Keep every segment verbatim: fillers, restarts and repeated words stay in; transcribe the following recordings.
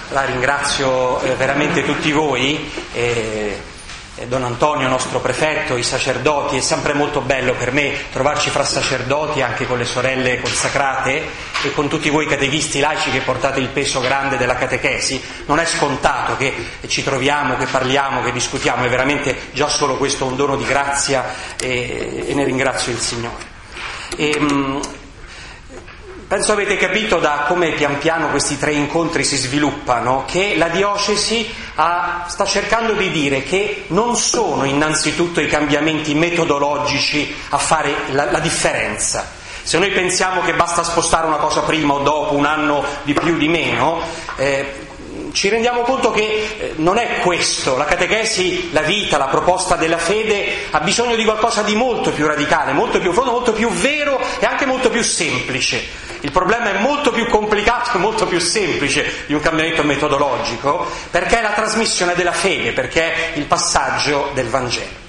la ringrazio eh, veramente tutti voi, eh, eh, Don Antonio, nostro prefetto, i sacerdoti. È sempre molto bello per me trovarci fra sacerdoti, anche con le sorelle consacrate e con tutti voi catechisti laici che portate il peso grande della catechesi. Non è scontato che ci troviamo, che parliamo, che discutiamo, è veramente già solo questo un dono di grazia e, e ne ringrazio il Signore. E, mh, Penso avete capito da come pian piano questi tre incontri si sviluppano che la diocesi ha, sta cercando di dire che non sono innanzitutto i cambiamenti metodologici a fare la, la differenza. Se noi pensiamo che basta spostare una cosa prima o dopo, un anno di più di meno, eh, ci rendiamo conto che eh, non è questo. La catechesi, la vita, la proposta della fede ha bisogno di qualcosa di molto più radicale, molto più profondo, molto più vero e anche molto più semplice. Il problema è molto più complicato e molto più semplice di un cambiamento metodologico, perché è la trasmissione della fede, perché è il passaggio del Vangelo.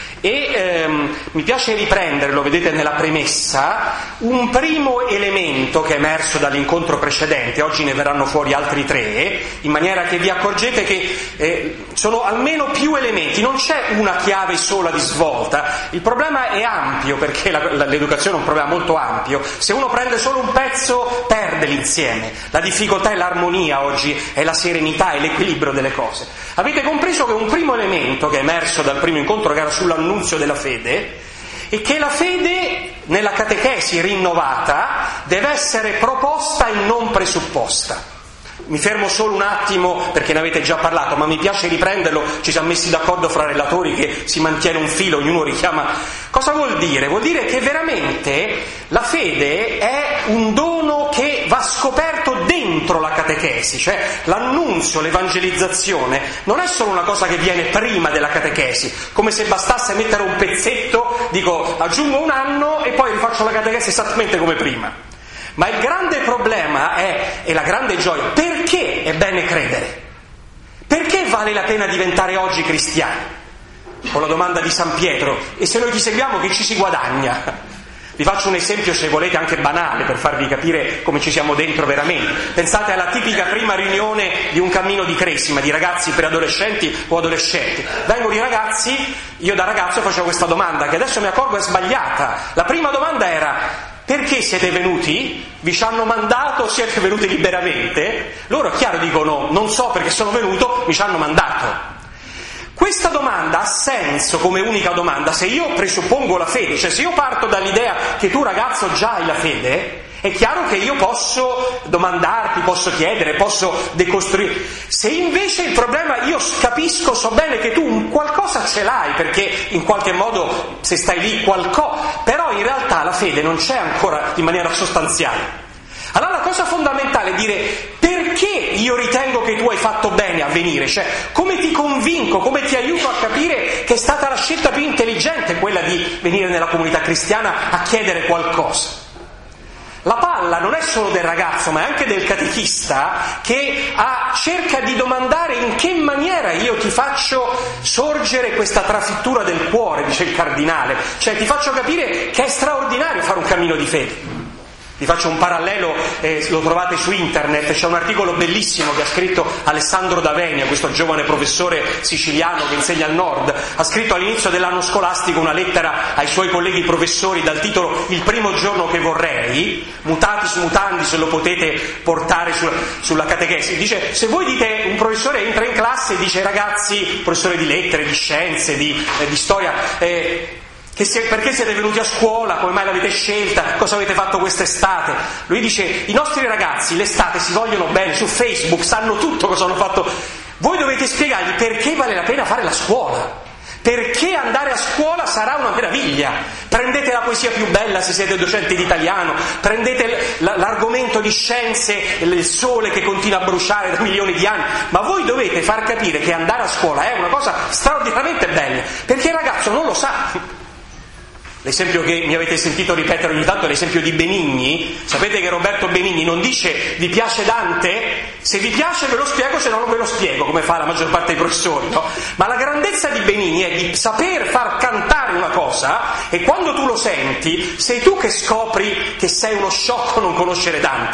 E ehm, mi piace riprendere, lo vedete nella premessa, un primo elemento che è emerso dall'incontro precedente. Oggi ne verranno fuori altri tre, in maniera che vi accorgete che eh, sono almeno più elementi, non c'è una chiave sola di svolta. Il problema è ampio, perché la, la, l'educazione è un problema molto ampio. Se uno prende solo un pezzo perde l'insieme. La difficoltà è l'armonia oggi, è la serenità, è l'equilibrio delle cose. Avete compreso che un primo elemento che è emerso dal primo incontro, che era sull'annunzio della fede, è che la fede nella catechesi rinnovata deve essere proposta e non presupposta. Mi fermo solo un attimo perché ne avete già parlato, ma mi piace riprenderlo. Ci siamo messi d'accordo fra relatori che si mantiene un filo, ognuno richiama. Cosa vuol dire? Vuol dire che veramente la fede è un dono che va scoperto dentro la catechesi, cioè l'annunzio, l'evangelizzazione non è solo una cosa che viene prima della catechesi, come se bastasse mettere un pezzetto, dico aggiungo un anno e poi rifaccio la catechesi esattamente come prima. Ma il grande problema è, e la grande gioia, perché è bene credere? Perché vale la pena diventare oggi cristiani? Con la domanda di San Pietro, e se noi ti seguiamo che ci si guadagna? Vi faccio un esempio, se volete, anche banale, per farvi capire come ci siamo dentro veramente. Pensate alla tipica prima riunione di un cammino di cresima, di ragazzi preadolescenti o adolescenti. Vengono i ragazzi, io da ragazzo facevo questa domanda, che adesso mi accorgo è sbagliata. La prima domanda era: perché siete venuti? Vi ci hanno mandato o siete venuti liberamente? Loro, è chiaro, dicono: non so perché sono venuto, mi ci hanno mandato. Questa domanda ha senso come unica domanda se io presuppongo la fede, cioè se io parto dall'idea che tu ragazzo già hai la fede, è chiaro che io posso domandarti, posso chiedere, posso decostruire. Se invece il problema, io capisco, so bene che tu un qualcosa ce l'hai, perché in qualche modo se stai lì qualcosa, però in realtà la fede non c'è ancora in maniera sostanziale. Allora la cosa fondamentale è dire: perché io ritengo che tu hai fatto bene a venire? Cioè, come ti convinco, come ti aiuto a capire che è stata la scelta più intelligente quella di venire nella comunità cristiana a chiedere qualcosa? La palla non è solo del ragazzo, ma è anche del catechista che ha, cerca di domandare in che maniera io ti faccio sorgere questa trafittura del cuore, dice il cardinale. Cioè ti faccio capire che è straordinario fare un cammino di fede. Vi faccio un parallelo, eh, lo trovate su internet, c'è un articolo bellissimo che ha scritto Alessandro D'Avenia, questo giovane professore siciliano che insegna al nord. Ha scritto all'inizio dell'anno scolastico una lettera ai suoi colleghi professori dal titolo Il primo giorno che vorrei, mutatis mutandis, se lo potete portare su, sulla catechesi. Dice: se voi dite, un professore entra in classe e dice: ragazzi, professore di lettere, di scienze, di, eh, di storia, eh, Che se, perché siete venuti a scuola, come mai l'avete scelta, cosa avete fatto quest'estate? Lui dice: i nostri ragazzi l'estate si vogliono bene, su Facebook sanno tutto cosa hanno fatto. Voi dovete spiegargli perché vale la pena fare la scuola, perché andare a scuola sarà una meraviglia. Prendete la poesia più bella se siete docenti di italiano, prendete l'argomento di scienze, il sole che continua a bruciare da milioni di anni, ma voi dovete far capire che andare a scuola è una cosa straordinariamente bella, perché il ragazzo non lo sa. L'esempio che mi avete sentito ripetere ogni tanto è l'esempio di Benigni. Sapete che Roberto Benigni non dice: vi piace Dante? Se vi piace ve lo spiego, se no non ve lo spiego, come fa la maggior parte dei professori, no? Ma la grandezza di Benigni è di saper far cantare una cosa, e quando tu lo senti sei tu che scopri che sei uno sciocco non conoscere Dante.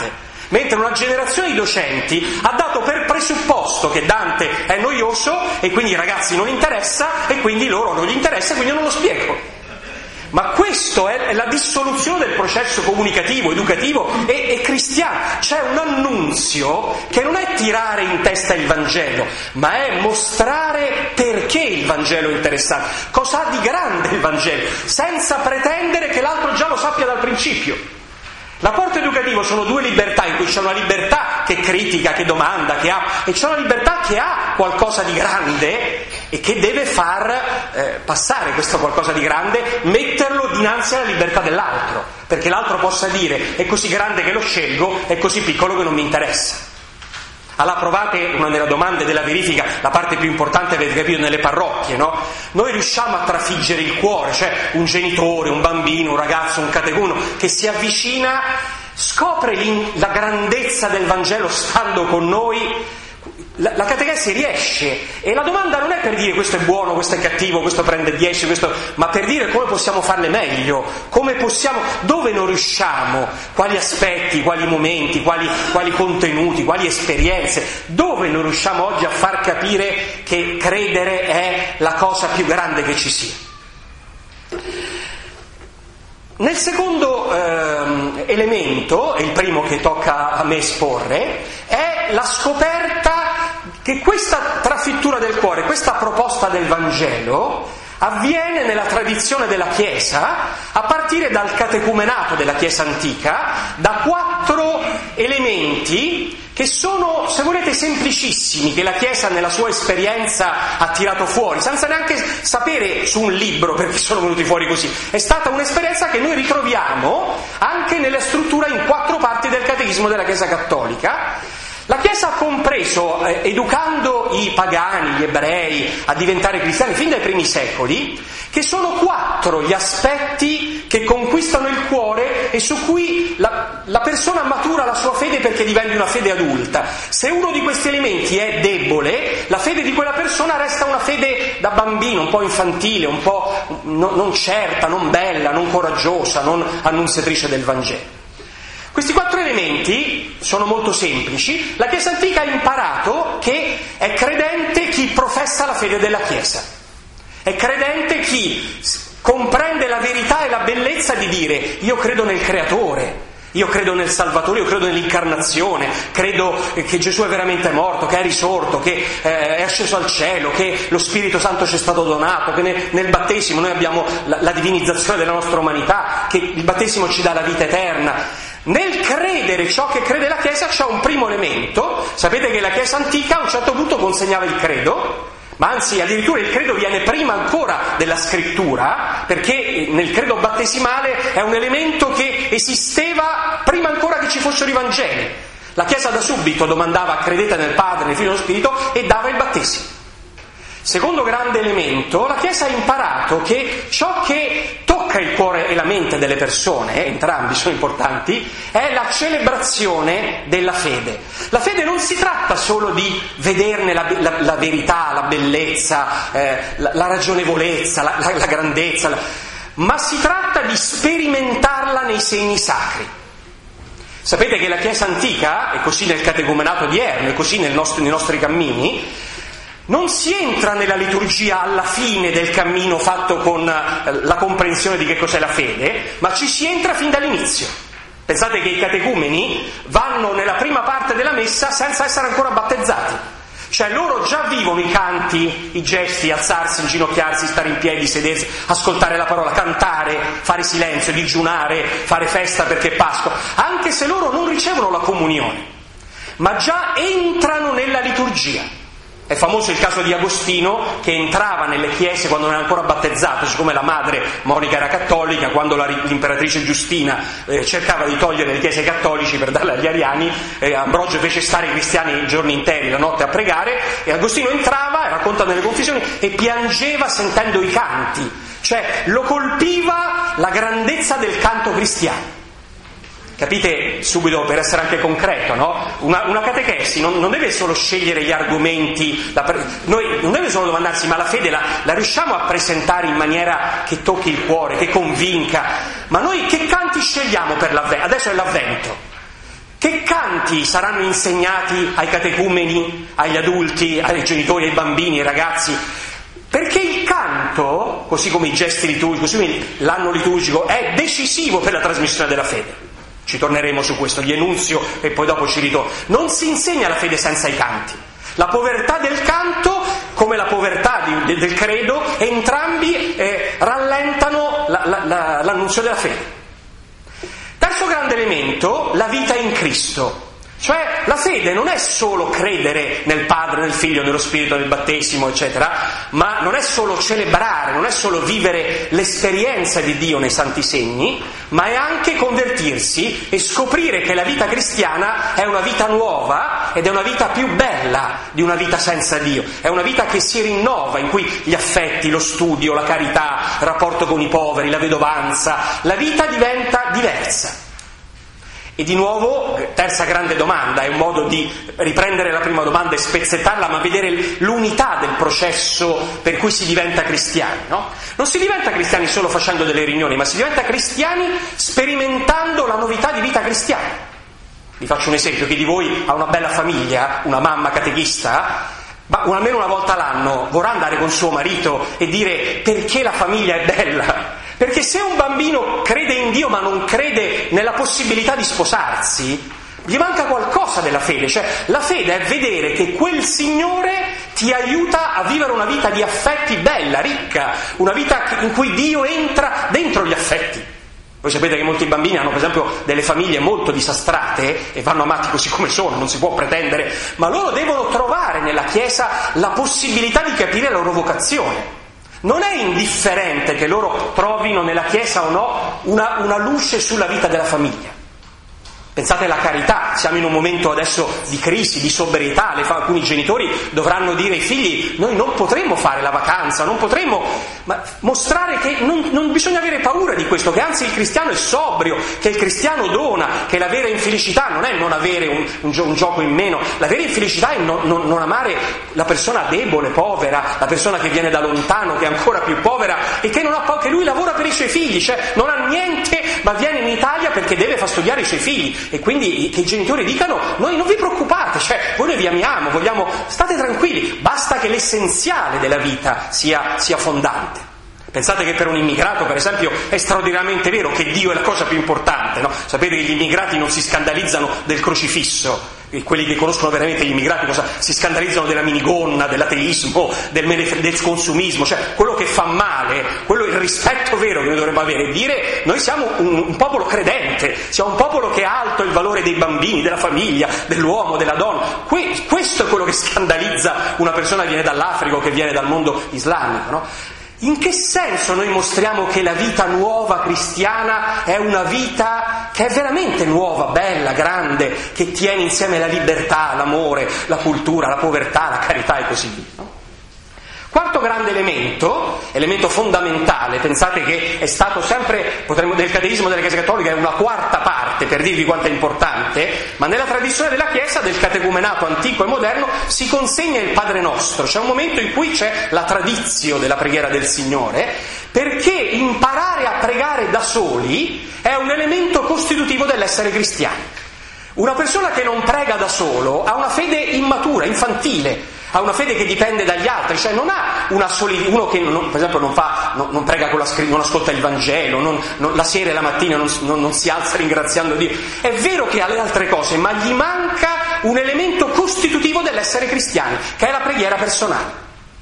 mentre una generazione di docenti ha dato per presupposto che Dante è noioso e quindi i ragazzi non interessa e quindi loro non gli interessa e quindi io non lo spiego. Ma questo è la dissoluzione del processo comunicativo, educativo e, e cristiano. C'è un annunzio che non è tirare in testa il Vangelo, ma è mostrare perché il Vangelo è interessante, cosa ha di grande il Vangelo, senza pretendere che l'altro già lo sappia dal principio. L'apporto educativo sono due libertà, in cui c'è una libertà che critica, che domanda, che ha, e c'è una libertà che ha qualcosa di grande e che deve far eh, passare questo qualcosa di grande, metterlo dinanzi alla libertà dell'altro, perché l'altro possa dire è così grande che lo scelgo, è così piccolo che non mi interessa. Allora provate, una delle domande della verifica, la parte più importante avete capito nelle parrocchie, no? Noi riusciamo a trafiggere il cuore, cioè un genitore, un bambino, un ragazzo, un catecumeno che si avvicina, scopre la grandezza del Vangelo stando con noi, la, la catechesi riesce, e la domanda non è per dire questo è buono, questo è cattivo, questo prende dieci, questo, ma per dire come possiamo farle meglio, come possiamo, dove non riusciamo, quali aspetti, quali momenti, quali, quali contenuti, quali esperienze, dove non riusciamo oggi a far capire che credere è la cosa più grande che ci sia. Nel secondo ehm, elemento, e il primo che tocca a me esporre, è la scoperta che questa trafittura del cuore, questa proposta del Vangelo, avviene nella tradizione della Chiesa, a partire dal catecumenato della Chiesa antica, da quattro elementi che sono, se volete, semplicissimi, che la Chiesa nella sua esperienza ha tirato fuori, senza neanche sapere su un libro perché sono venuti fuori così. È stata un'esperienza che noi ritroviamo anche nella struttura in quattro parti del catechismo della Chiesa cattolica. La Chiesa ha compreso, eh, educando i pagani, gli ebrei, a diventare cristiani fin dai primi secoli, che sono quattro gli aspetti che conquistano il cuore e su cui la, la persona matura la sua fede perché diventi una fede adulta. Se uno di questi elementi è debole, la fede di quella persona resta una fede da bambino, un po' infantile, un po' no, non certa, non bella, non coraggiosa, non annunziatrice del Vangelo. Questi quattro elementi sono molto semplici. La Chiesa antica ha imparato che è credente chi professa la fede della Chiesa. È credente chi comprende la verità e la bellezza di dire io credo nel Creatore, io credo nel Salvatore, io credo nell'incarnazione, credo che Gesù è veramente morto, che è risorto, che eh, è asceso al cielo, che lo Spirito Santo ci è stato donato, che nel, nel battesimo noi abbiamo la, la divinizzazione della nostra umanità, che il battesimo ci dà la vita eterna. Nel credere ciò che crede la Chiesa c'è un primo elemento. Sapete che la Chiesa antica a un certo punto consegnava il credo, ma anzi addirittura il credo viene prima ancora della scrittura, perché nel credo battesimale è un elemento che esisteva prima ancora che ci fossero i Vangeli. La Chiesa da subito domandava credete nel Padre, nel Figlio e nello Spirito e dava il battesimo. Secondo grande elemento, la Chiesa ha imparato che ciò che tocca il cuore e la mente delle persone, entrambi sono importanti, è la celebrazione della fede. La fede non si tratta solo di vederne la, la, la verità, la bellezza, eh, la, la ragionevolezza, la, la, la grandezza, la, ma si tratta di sperimentarla nei segni sacri. Sapete che la Chiesa antica, e così nel catecumenato odierno, e così nel nostro, nei nostri cammini, non si entra nella liturgia alla fine del cammino fatto con la comprensione di che cos'è la fede, ma ci si entra fin dall'inizio. Pensate che i catecumeni vanno nella prima parte della messa senza essere ancora battezzati. Cioè loro già vivono i canti, i gesti, alzarsi, inginocchiarsi, stare in piedi, sedersi, ascoltare la parola, cantare, fare silenzio, digiunare, fare festa perché è Pasqua, anche se loro non ricevono la comunione, ma già entrano nella liturgia. È famoso il caso di Agostino che entrava nelle chiese quando non era ancora battezzato, siccome la madre Monica era cattolica, quando la, l'imperatrice Giustina eh, cercava di togliere le chiese cattolici per darle agli ariani, eh, Ambrogio fece stare i cristiani i giorni interi, la notte a pregare, e Agostino entrava, racconta nelle confessioni, e piangeva sentendo i canti, cioè lo colpiva la grandezza del canto cristiano. Capite subito, per essere anche concreto, no? Una, una catechesi non, non deve solo scegliere gli argomenti, la, noi non deve solo domandarsi ma la fede la, la riusciamo a presentare in maniera che tocchi il cuore, che convinca, ma noi che canti scegliamo per l'avvento? Adesso è l'avvento. Che canti saranno insegnati ai catecumeni, agli adulti, ai genitori, ai bambini, ai ragazzi? Perché il canto, così come i gesti liturgici, così come l'anno liturgico, è decisivo per la trasmissione della fede. Ci torneremo su questo, gli enunzio e poi dopo ci ritorno. Non si insegna la fede senza i canti. La povertà del canto, come la povertà di, del credo, entrambi eh, rallentano la, la, la, l'annunzio della fede. Terzo grande elemento, la vita in Cristo. Cioè la fede non è solo credere nel Padre, nel Figlio, nello Spirito, nel battesimo, eccetera, ma non è solo celebrare, non è solo vivere l'esperienza di Dio nei santi segni, ma è anche convertirsi e scoprire che la vita cristiana è una vita nuova ed è una vita più bella di una vita senza Dio. È una vita che si rinnova, in cui gli affetti, lo studio, la carità, il rapporto con i poveri, la vedovanza, la vita diventa diversa. E di nuovo, terza grande domanda, è un modo di riprendere la prima domanda e spezzettarla, ma vedere l'unità del processo per cui si diventa cristiani, no? Non si diventa cristiani solo facendo delle riunioni, ma si diventa cristiani sperimentando la novità di vita cristiana. Vi faccio un esempio: chi di voi ha una bella famiglia, una mamma catechista, ma almeno una volta l'anno vorrà andare con suo marito e dire perché la famiglia è bella? Perché se un bambino crede in Dio ma non crede nella possibilità di sposarsi, gli manca qualcosa della fede. Cioè la fede è vedere che quel Signore ti aiuta a vivere una vita di affetti bella, ricca, una vita in cui Dio entra dentro gli affetti. Voi sapete che molti bambini hanno per esempio delle famiglie molto disastrate e vanno amati così come sono, non si può pretendere, ma loro devono trovare nella Chiesa la possibilità di capire la loro vocazione. Non è indifferente che loro trovino nella Chiesa o no una, una luce sulla vita della famiglia. Pensate alla carità, siamo in un momento adesso di crisi, di sobrietà, le fa, alcuni genitori dovranno dire ai figli: noi non potremo fare la vacanza, non potremo, ma mostrare che non, non bisogna avere paura di questo, che anzi il cristiano è sobrio, che il cristiano dona, che la vera infelicità non è non avere un, un, gio- un gioco in meno, la vera infelicità è non, non, non amare la persona debole, povera, la persona che viene da lontano, che è ancora più povera e che non ha paura, che lui lavora per i suoi figli, cioè non ha niente ma viene in Italia perché deve far studiare i suoi figli. E quindi che i genitori dicano: noi non vi preoccupate, cioè voi noi vi amiamo, vogliamo, state tranquilli, basta che l'essenziale della vita sia, sia fondante. Pensate che per un immigrato, per esempio, è straordinariamente vero che Dio è la cosa più importante, no? Sapete che gli immigrati non si scandalizzano del crocifisso, e quelli che conoscono veramente gli immigrati cosa, si scandalizzano della minigonna, dell'ateismo, del, del consumismo, cioè quello che fa male, quello il rispetto vero che noi dovremmo avere, dire: noi siamo un, un popolo credente, siamo un popolo che ha alto il valore dei bambini, della famiglia, dell'uomo, della donna. Que- questo è quello che scandalizza una persona che viene dall'Africa o che viene dal mondo islamico, no? In che senso noi mostriamo che la vita nuova cristiana è una vita che è veramente nuova, bella, grande, che tiene insieme la libertà, l'amore, la cultura, la povertà, la carità e così via, no? Quarto grande elemento, elemento fondamentale, pensate che è stato sempre, potremmo, del catechismo della Chiesa Cattolica è una quarta parte per dirvi quanto è importante, ma nella tradizione della Chiesa, del catecumenato antico e moderno, si consegna il Padre Nostro. C'è un momento in cui c'è la tradizio della preghiera del Signore, perché imparare a pregare da soli è un elemento costitutivo dell'essere cristiani. Una persona che non prega da solo ha una fede immatura, infantile, ha una fede che dipende dagli altri, cioè non ha una solidità, uno che non, per esempio non, fa, non, non prega con la scrittura, non ascolta il Vangelo, non, non, la sera e la mattina non, non, non si alza ringraziando Dio. È vero che ha le altre cose, ma gli manca un elemento costitutivo dell'essere cristiani, che è la preghiera personale.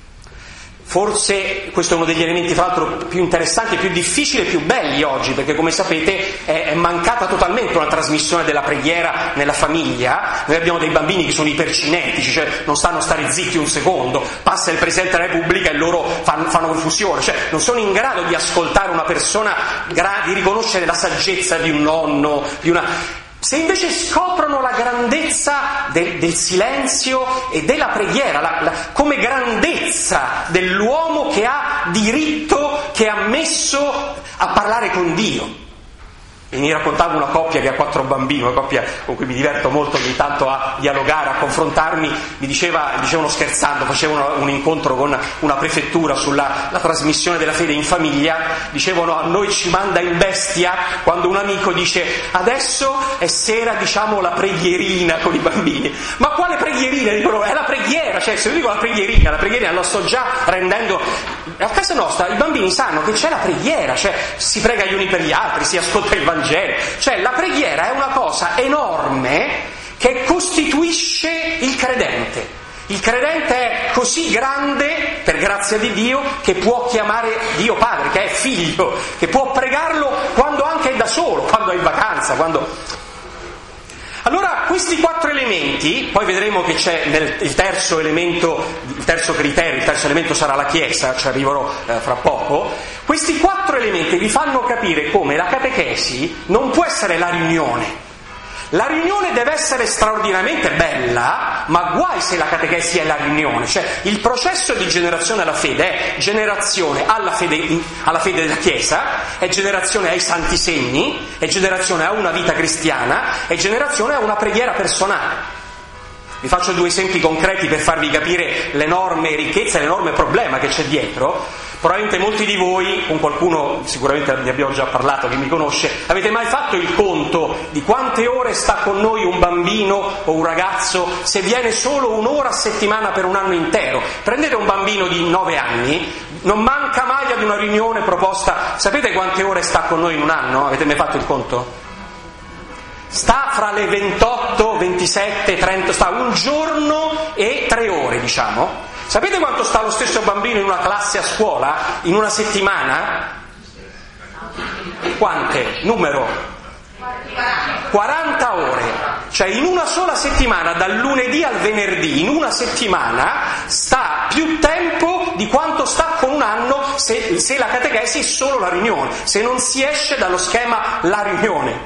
Forse questo è uno degli elementi, tra l'altro, più interessanti, più difficili e più belli oggi, perché come sapete è, è mancata totalmente una trasmissione della preghiera nella famiglia. Noi abbiamo dei bambini che sono ipercinetici, cioè non stanno a stare zitti un secondo, passa il Presidente della Repubblica e loro fanno, fanno confusione, cioè non sono in grado di ascoltare una persona, di riconoscere la saggezza di un nonno, di una... Se invece scoprono la grandezza del, del silenzio e della preghiera, la, la, come grandezza dell'uomo che ha diritto, che è ammesso a parlare con Dio. E mi raccontava una coppia che ha quattro bambini, una coppia con cui mi diverto molto ogni tanto a dialogare, a confrontarmi, mi diceva, dicevano scherzando, facevano un incontro con una prefettura sulla la trasmissione della fede in famiglia, dicevano a noi ci manda in bestia quando un amico dice adesso è sera, diciamo la preghierina con i bambini. Ma quale preghierina? Dicono, è la preghiera, cioè se io dico la preghierina, la preghiera la sto già rendendo. A casa nostra i bambini sanno che c'è la preghiera, cioè si prega gli uni per gli altri, si ascolta il Vangelo. Cioè la preghiera è una cosa enorme che costituisce il credente. Il credente è così grande, per grazia di Dio, che può chiamare Dio Padre, che è figlio, che può pregarlo quando anche è da solo, quando è in vacanza, quando... Allora, questi quattro elementi, poi vedremo che c'è nel, il terzo elemento, il terzo criterio, il terzo elemento sarà la Chiesa, ci arriverò eh, fra poco. Questi quattro elementi vi fanno capire come la catechesi non può essere la riunione. La riunione deve essere straordinariamente bella, ma guai se la catechesi è la riunione. Cioè, il processo di generazione alla fede è generazione alla fede, alla fede della Chiesa, è generazione ai santi segni, è generazione a una vita cristiana, è generazione a una preghiera personale. Vi faccio due esempi concreti per farvi capire l'enorme ricchezza e l'enorme problema che c'è dietro. Probabilmente molti di voi, con qualcuno sicuramente ne abbiamo già parlato, che mi conosce, avete mai fatto il conto di quante ore sta con noi un bambino o un ragazzo se viene solo un'ora a settimana per un anno intero? Prendete un bambino di nove anni, non manca mai ad una riunione proposta, sapete quante ore sta con noi in un anno? Avete mai fatto il conto? Sta fra le ventotto, ventisette, trenta, sta un giorno e tre ore, diciamo. Sapete quanto sta lo stesso bambino in una classe a scuola? In una settimana? Quante? Numero? quaranta ore. Cioè in una sola settimana, dal lunedì al venerdì, in una settimana sta più tempo di quanto sta con un anno se, se la catechesi è solo la riunione, se non si esce dallo schema la riunione.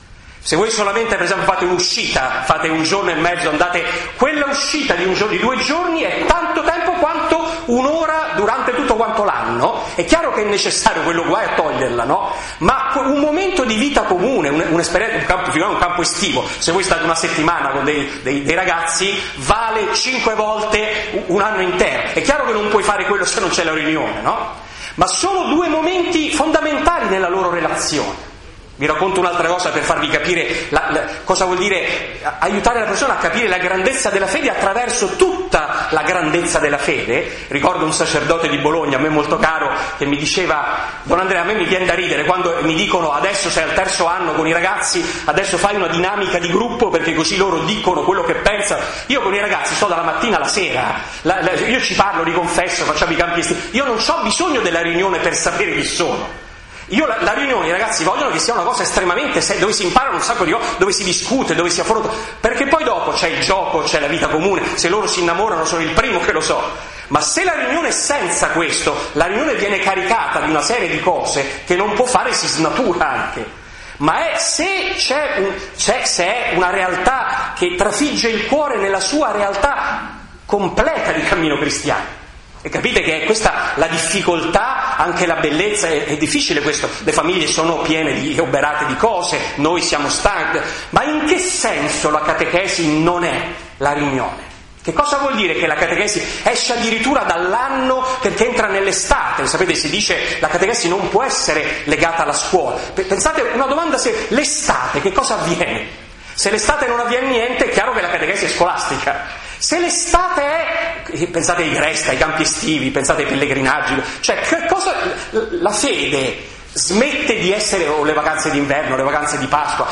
Se voi solamente per esempio fate un'uscita, fate un giorno e mezzo, andate, quella uscita di, un giorno, di due giorni è tanto tempo quanto un'ora durante tutto quanto l'anno. È chiaro che è necessario quello, guai a toglierla, no? Ma un momento di vita comune, un, un'esperienza, un campo, un campo estivo, se voi state una settimana con dei, dei, dei ragazzi, vale cinque volte un anno intero. È chiaro che non puoi fare quello se non c'è la riunione, no? Ma sono due momenti fondamentali nella loro relazione. Vi racconto un'altra cosa per farvi capire la, la, cosa vuol dire aiutare la persona a capire la grandezza della fede attraverso tutta la grandezza della fede. Ricordo un sacerdote di Bologna, a me molto caro, che mi diceva: Don Andrea, a me mi viene da ridere quando mi dicono adesso sei al terzo anno con i ragazzi, adesso fai una dinamica di gruppo perché così loro dicono quello che pensano. Io con i ragazzi sto dalla mattina alla sera, la, la, io ci parlo, li confesso, facciamo i campi estivi, io non ho bisogno della riunione per sapere chi sono. Io la, la riunione, i ragazzi vogliono che sia una cosa estremamente seria, dove si imparano un sacco di cose, dove si discute, dove si affronta, perché poi dopo c'è il gioco, c'è la vita comune, se loro si innamorano sono il primo che lo so. Ma se la riunione è senza questo, la riunione viene caricata di una serie di cose che non può fare, si snatura anche. Ma è, se c'è, un, c'è se è una realtà che trafigge il cuore nella sua realtà completa di cammino cristiano. E capite che è questa la difficoltà, anche la bellezza, è, è difficile questo, le famiglie sono piene di oberate di cose, noi siamo stanchi, ma in che senso la catechesi non è la riunione? Che cosa vuol dire che la catechesi esce addirittura dall'anno perché entra nell'estate? Sapete, si dice la catechesi non può essere legata alla scuola. Pensate, una domanda, se l'estate, che cosa avviene? Se l'estate non avviene niente, è chiaro che la catechesi è scolastica. Se l'estate è, pensate ai resti, ai campi estivi, pensate ai pellegrinaggi, cioè che cosa, la fede smette di essere, o le vacanze d'inverno, le vacanze di Pasqua,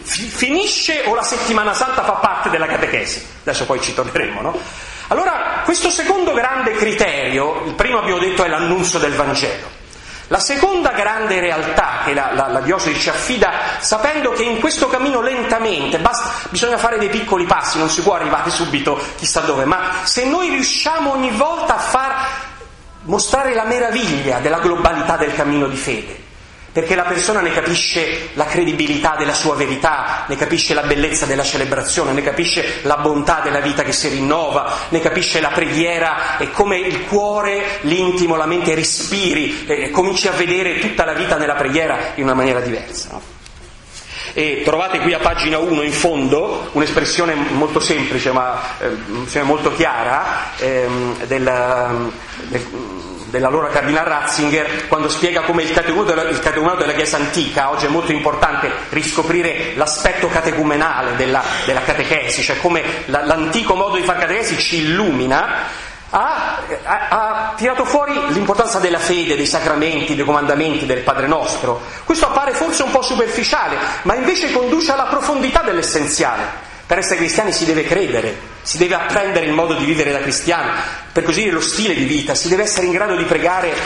finisce o la settimana santa fa parte della catechesi? Adesso poi ci torneremo, no? Allora, questo secondo grande criterio, il primo abbiamo detto è l'annuncio del Vangelo. La seconda grande realtà che la, la, la diocesi ci affida, sapendo che in questo cammino lentamente, basta, bisogna fare dei piccoli passi, non si può arrivare subito chissà dove, ma se noi riusciamo ogni volta a far mostrare la meraviglia della globalità del cammino di fede, perché la persona ne capisce la credibilità della sua verità, ne capisce la bellezza della celebrazione, ne capisce la bontà della vita che si rinnova, ne capisce la preghiera e come il cuore, l'intimo, la mente respiri e cominci a vedere tutta la vita nella preghiera in una maniera diversa, no? E trovate qui a pagina uno in fondo un'espressione molto semplice ma eh, molto chiara ehm, del, del, dell'allora cardinale Ratzinger, quando spiega come il catecumenato della, il catecumenato della Chiesa antica, oggi è molto importante riscoprire l'aspetto catecumenale della, della catechesi, cioè come la, l'antico modo di fare catechesi ci illumina. Ha, ha, ha tirato fuori l'importanza della fede, dei sacramenti, dei comandamenti, del Padre Nostro. Questo appare forse un po' superficiale, ma invece conduce alla profondità dell'essenziale. Per essere cristiani si deve credere, si deve apprendere il modo di vivere da cristiano, per così dire lo stile di vita, si deve essere in grado di pregare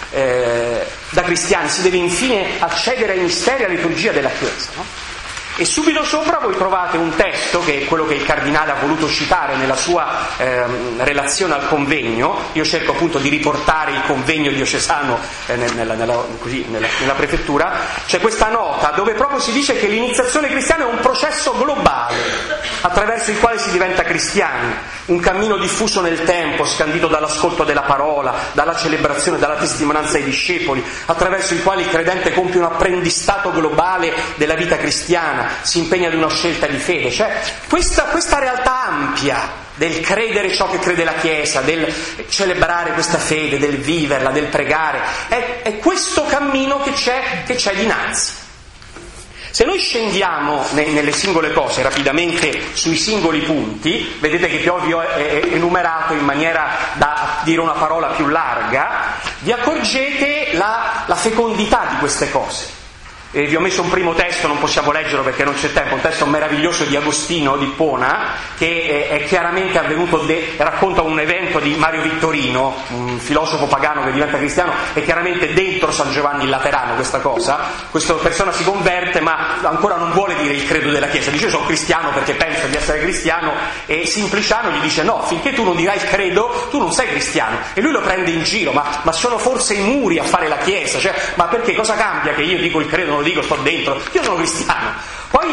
eh, da cristiani, si deve infine accedere ai misteri e alla liturgia della Chiesa, no? E subito sopra voi trovate un testo, che è quello che il Cardinale ha voluto citare nella sua ehm, relazione al convegno. Io cerco appunto di riportare il convegno diocesano eh, nella, nella, così, nella, nella prefettura. C'è questa nota dove proprio si dice che l'iniziazione cristiana è un processo globale attraverso il quale si diventa cristiani, un cammino diffuso nel tempo, scandito dall'ascolto della parola, dalla celebrazione, dalla testimonianza ai discepoli, attraverso il quale il credente compie un apprendistato globale della vita cristiana, si impegna ad una scelta di fede. Cioè questa, questa realtà ampia del credere ciò che crede la Chiesa, del celebrare questa fede, del viverla, del pregare, è, è questo cammino che c'è, che c'è dinanzi. Se noi scendiamo ne, nelle singole cose rapidamente sui singoli punti, vedete che più vi ho enumerato in maniera da dire una parola più larga, vi accorgete la, la fecondità di queste cose. E vi ho messo un primo testo, non possiamo leggerlo perché non c'è tempo, un testo meraviglioso di Agostino di Ippona, che è, è chiaramente avvenuto, de, racconta un evento di Mario Vittorino, un filosofo pagano che diventa cristiano, è chiaramente dentro San Giovanni il Laterano questa cosa. Questa persona si converte ma ancora non vuole dire il credo della Chiesa, dice io sono cristiano perché penso di essere cristiano, e Simpliciano gli dice no, finché tu non dirai il credo tu non sei cristiano, e lui lo prende in giro, ma, ma sono forse i muri a fare la Chiesa, cioè, ma perché cosa cambia che io dico il credo, non lo dico, sto dentro, io sono cristiano. Poi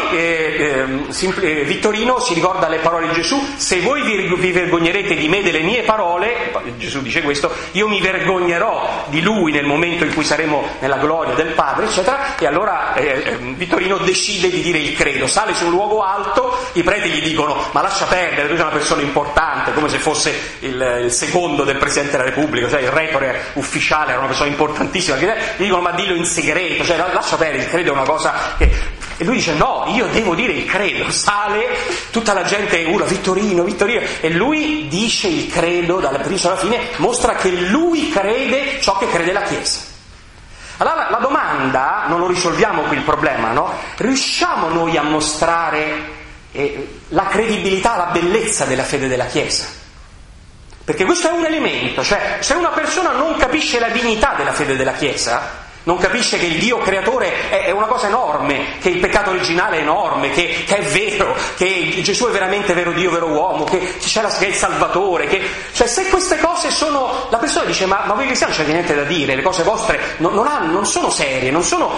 eh, eh, Vittorino si ricorda le parole di Gesù: se voi vi, vi vergognerete di me, delle mie parole, Gesù dice questo, io mi vergognerò di lui nel momento in cui saremo nella gloria del Padre, eccetera. E allora eh, Vittorino decide di dire il credo, sale su un luogo alto, i preti gli dicono ma lascia perdere, tu sei una persona importante, come se fosse il, il secondo del Presidente della Repubblica, cioè il retore ufficiale, era una persona importantissima, gli dicono ma dillo in segreto, cioè lascia perdere, il credo è una cosa che... E lui dice no, io devo dire il credo, sale, tutta la gente urla Vittorino, Vittorino, e lui dice il credo dalla prima alla fine, mostra che lui crede ciò che crede la Chiesa. Allora la domanda, non lo risolviamo qui il problema, no? Riusciamo noi a mostrare eh, la credibilità, la bellezza della fede della Chiesa? Perché questo è un elemento, cioè se una persona non capisce la dignità della fede della Chiesa, non capisce che il Dio creatore è una cosa enorme, che il peccato originale è enorme, che, che è vero, che Gesù è veramente vero Dio, vero uomo, che c'è la, che è il Salvatore, che, cioè se queste cose sono, la persona dice ma, ma voi cristiani non c'è niente da dire, le cose vostre non, non, hanno, non sono serie, non sono...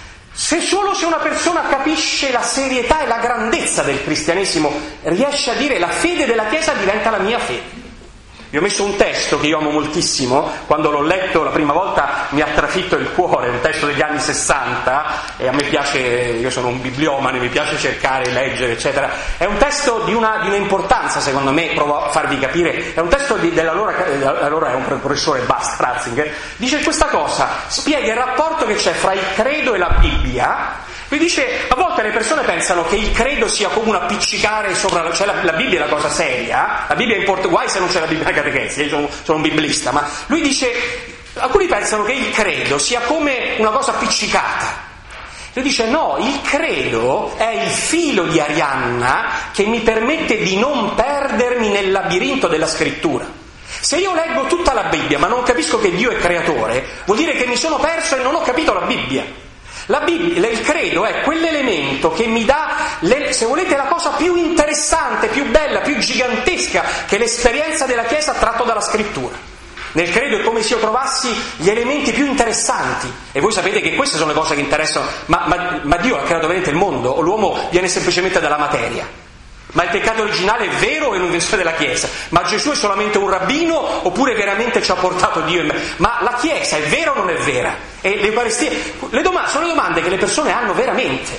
Se solo se una persona capisce la serietà e la grandezza del cristianesimo riesce a dire la fede della Chiesa diventa la mia fede. Vi ho messo un testo che io amo moltissimo, quando l'ho letto la prima volta mi ha trafitto il cuore, un testo degli anni sessanta, e a me piace, io sono un bibliomane, mi piace cercare, leggere, eccetera. È un testo di una, di una importanza, secondo me, provo a farvi capire, è un testo di, dell'allora, allora è un professore Bast, Ratzinger, dice questa cosa, spiega il rapporto che c'è fra il credo e la Bibbia. Lui dice, a volte le persone pensano che il credo sia come un appiccicare sopra, cioè la, la Bibbia è la cosa seria, la Bibbia è importante, guai se non c'è la Bibbia nella catechesi, io sono, sono un biblista, ma lui dice, alcuni pensano che il credo sia come una cosa appiccicata. Lui dice no, il credo è il filo di Arianna che mi permette di non perdermi nel labirinto della scrittura. Se io leggo tutta la Bibbia ma non capisco che Dio è creatore, vuol dire che mi sono perso e non ho capito la Bibbia. La Bibbia, il credo è quell'elemento che mi dà, le, se volete, la cosa più interessante, più bella, più gigantesca che l'esperienza della Chiesa tratto dalla scrittura. Nel credo è come se io trovassi gli elementi più interessanti, e voi sapete che queste sono le cose che interessano, ma, ma, ma Dio ha creato veramente il mondo, o l'uomo viene semplicemente dalla materia? Ma il peccato originale è vero o è un'invenzione della Chiesa? Ma Gesù è solamente un rabbino oppure veramente ci ha portato Dio in me? Ma la Chiesa è vera o non è vera? E l'Eucaristia, le domande, sono le domande che le persone hanno veramente.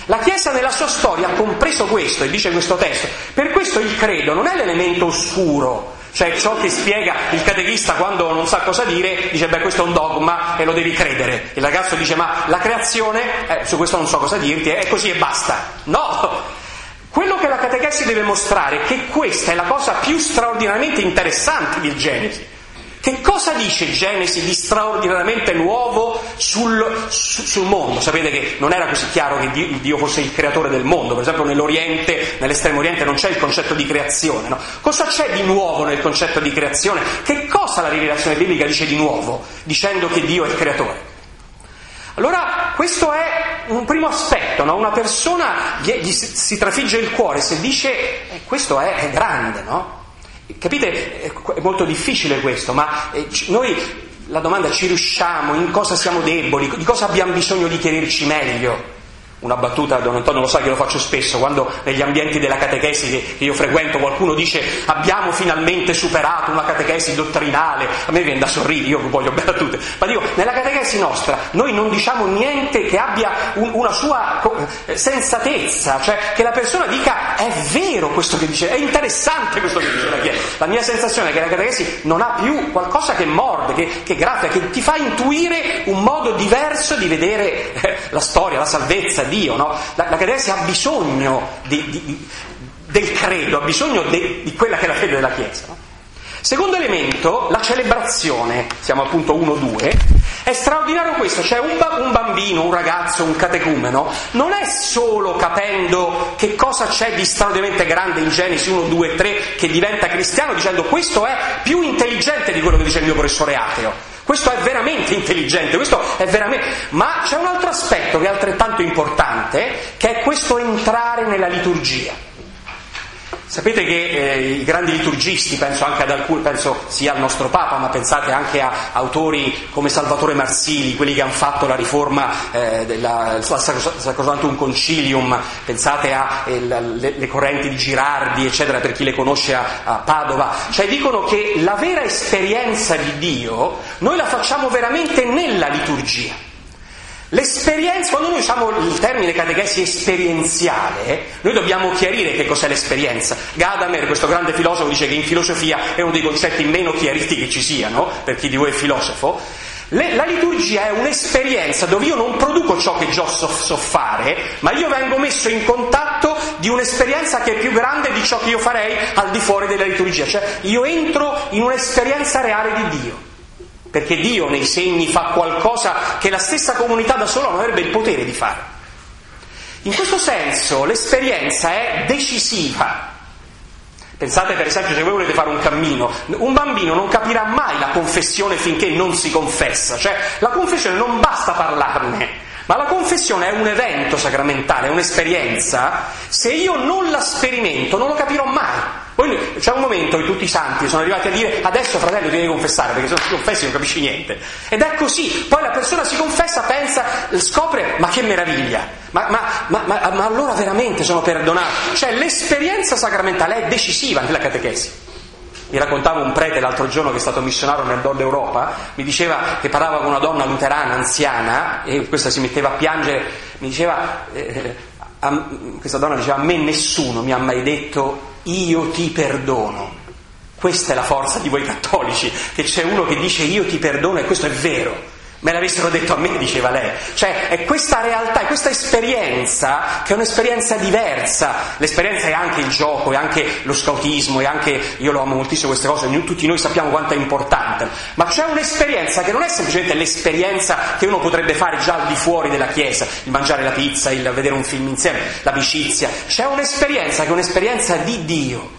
La Chiesa nella sua storia ha compreso questo, e dice questo testo. Per questo il credo non è l'elemento oscuro, cioè ciò che spiega il catechista quando non sa cosa dire, dice beh questo è un dogma e lo devi credere. Il ragazzo dice ma la creazione, eh, su questo non so cosa dirti, è così e basta. No! Quello che la catechesi deve mostrare è che questa è la cosa più straordinariamente interessante di Genesi. Che cosa dice Genesi di straordinariamente nuovo sul, su, sul mondo? Sapete che non era così chiaro che Dio, Dio fosse il creatore del mondo, per esempio nell'Oriente, nell'estremo Oriente non c'è il concetto di creazione, no? Cosa c'è di nuovo nel concetto di creazione? Che cosa la rivelazione biblica dice di nuovo, dicendo che Dio è il creatore? Allora, questo è un primo aspetto, no? Una persona gli, gli si, si trafigge il cuore se dice eh, questo è, è grande, no? Capite? È molto difficile questo, ma noi, la domanda, ci riusciamo? In cosa siamo deboli? Di cosa abbiamo bisogno di chiarirci meglio? Una battuta, Don Antonio lo sa che lo faccio spesso, quando negli ambienti della catechesi che io frequento qualcuno dice abbiamo finalmente superato una catechesi dottrinale, a me viene da sorridere, io voglio bene a tutte, ma dico, nella catechesi nostra noi non diciamo niente che abbia un, una sua sensatezza, cioè che la persona dica è vero questo che dice, è interessante questo che dice la Chiesa. La mia sensazione è che la catechesi non ha più qualcosa che morde, che, che graffia, che ti fa intuire un modo diverso di vedere eh, la storia, la salvezza, Dio, no? La, la catechesi ha bisogno di, di, del credo, ha bisogno de, di quella che è la fede della Chiesa, no? Secondo elemento, la celebrazione, siamo appunto uno due, è straordinario questo, cioè un, ba- un bambino, un ragazzo, un catecumeno, non è solo capendo che cosa c'è di straordinariamente grande in Genesi uno, due, tre, che diventa cristiano dicendo questo è più intelligente di quello che dice il mio professore ateo. Questo è veramente intelligente, questo è veramente... Ma c'è un altro aspetto che è altrettanto importante, che è questo entrare nella liturgia. Sapete che eh, i grandi liturgisti, penso anche ad alcuni, penso sia al nostro Papa, ma pensate anche a autori come Salvatore Marsili, quelli che hanno fatto la riforma eh, del Sacrosanctum Concilium, pensate a eh, le, le correnti di Girardi, eccetera, per chi le conosce a, a Padova, cioè dicono che la vera esperienza di Dio noi la facciamo veramente nella liturgia. L'esperienza, quando noi usiamo il termine catechesi esperienziale, noi dobbiamo chiarire che cos'è l'esperienza. Gadamer, questo grande filosofo, dice che in filosofia è uno dei concetti meno chiariti che ci siano, per chi di voi è filosofo. Le, la liturgia è un'esperienza dove io non produco ciò che già so, so fare, ma io vengo messo in contatto di un'esperienza che è più grande di ciò che io farei al di fuori della liturgia. Cioè io entro in un'esperienza reale di Dio. Perché Dio nei segni fa qualcosa che la stessa comunità da sola non avrebbe il potere di fare. In questo senso l'esperienza è decisiva. Pensate per esempio, se voi volete fare un cammino, un bambino non capirà mai la confessione finché non si confessa, cioè la confessione non basta parlarne, ma la confessione è un evento sacramentale, è un'esperienza. Se io non la sperimento non lo capirò mai. Poi c'è un momento in tutti i santi sono arrivati a dire adesso fratello ti devi confessare, perché se non ti confessi non capisci niente. Ed è così, poi la persona si confessa, pensa, scopre, ma che meraviglia, ma, ma, ma, ma, ma allora veramente sono perdonato. Cioè l'esperienza sacramentale è decisiva nella catechesi. Mi raccontava un prete l'altro giorno che è stato missionario nel nord Europa, mi diceva che parlava con una donna luterana anziana e questa si metteva a piangere, mi diceva, eh, a, questa donna diceva a me nessuno mi ha mai detto io ti perdono. Questa è la forza di voi cattolici, che c'è uno che dice io ti perdono e questo è vero. Me l'avessero detto a me, diceva lei. Cioè è questa realtà, è questa esperienza che è un'esperienza diversa. L'esperienza è anche il gioco, è anche lo scautismo, è anche, io lo amo moltissimo queste cose, tutti noi sappiamo quanto è importante, ma c'è un'esperienza che non è semplicemente l'esperienza che uno potrebbe fare già al di fuori della chiesa, il mangiare la pizza, il vedere un film insieme, l'amicizia. C'è un'esperienza che è un'esperienza di Dio.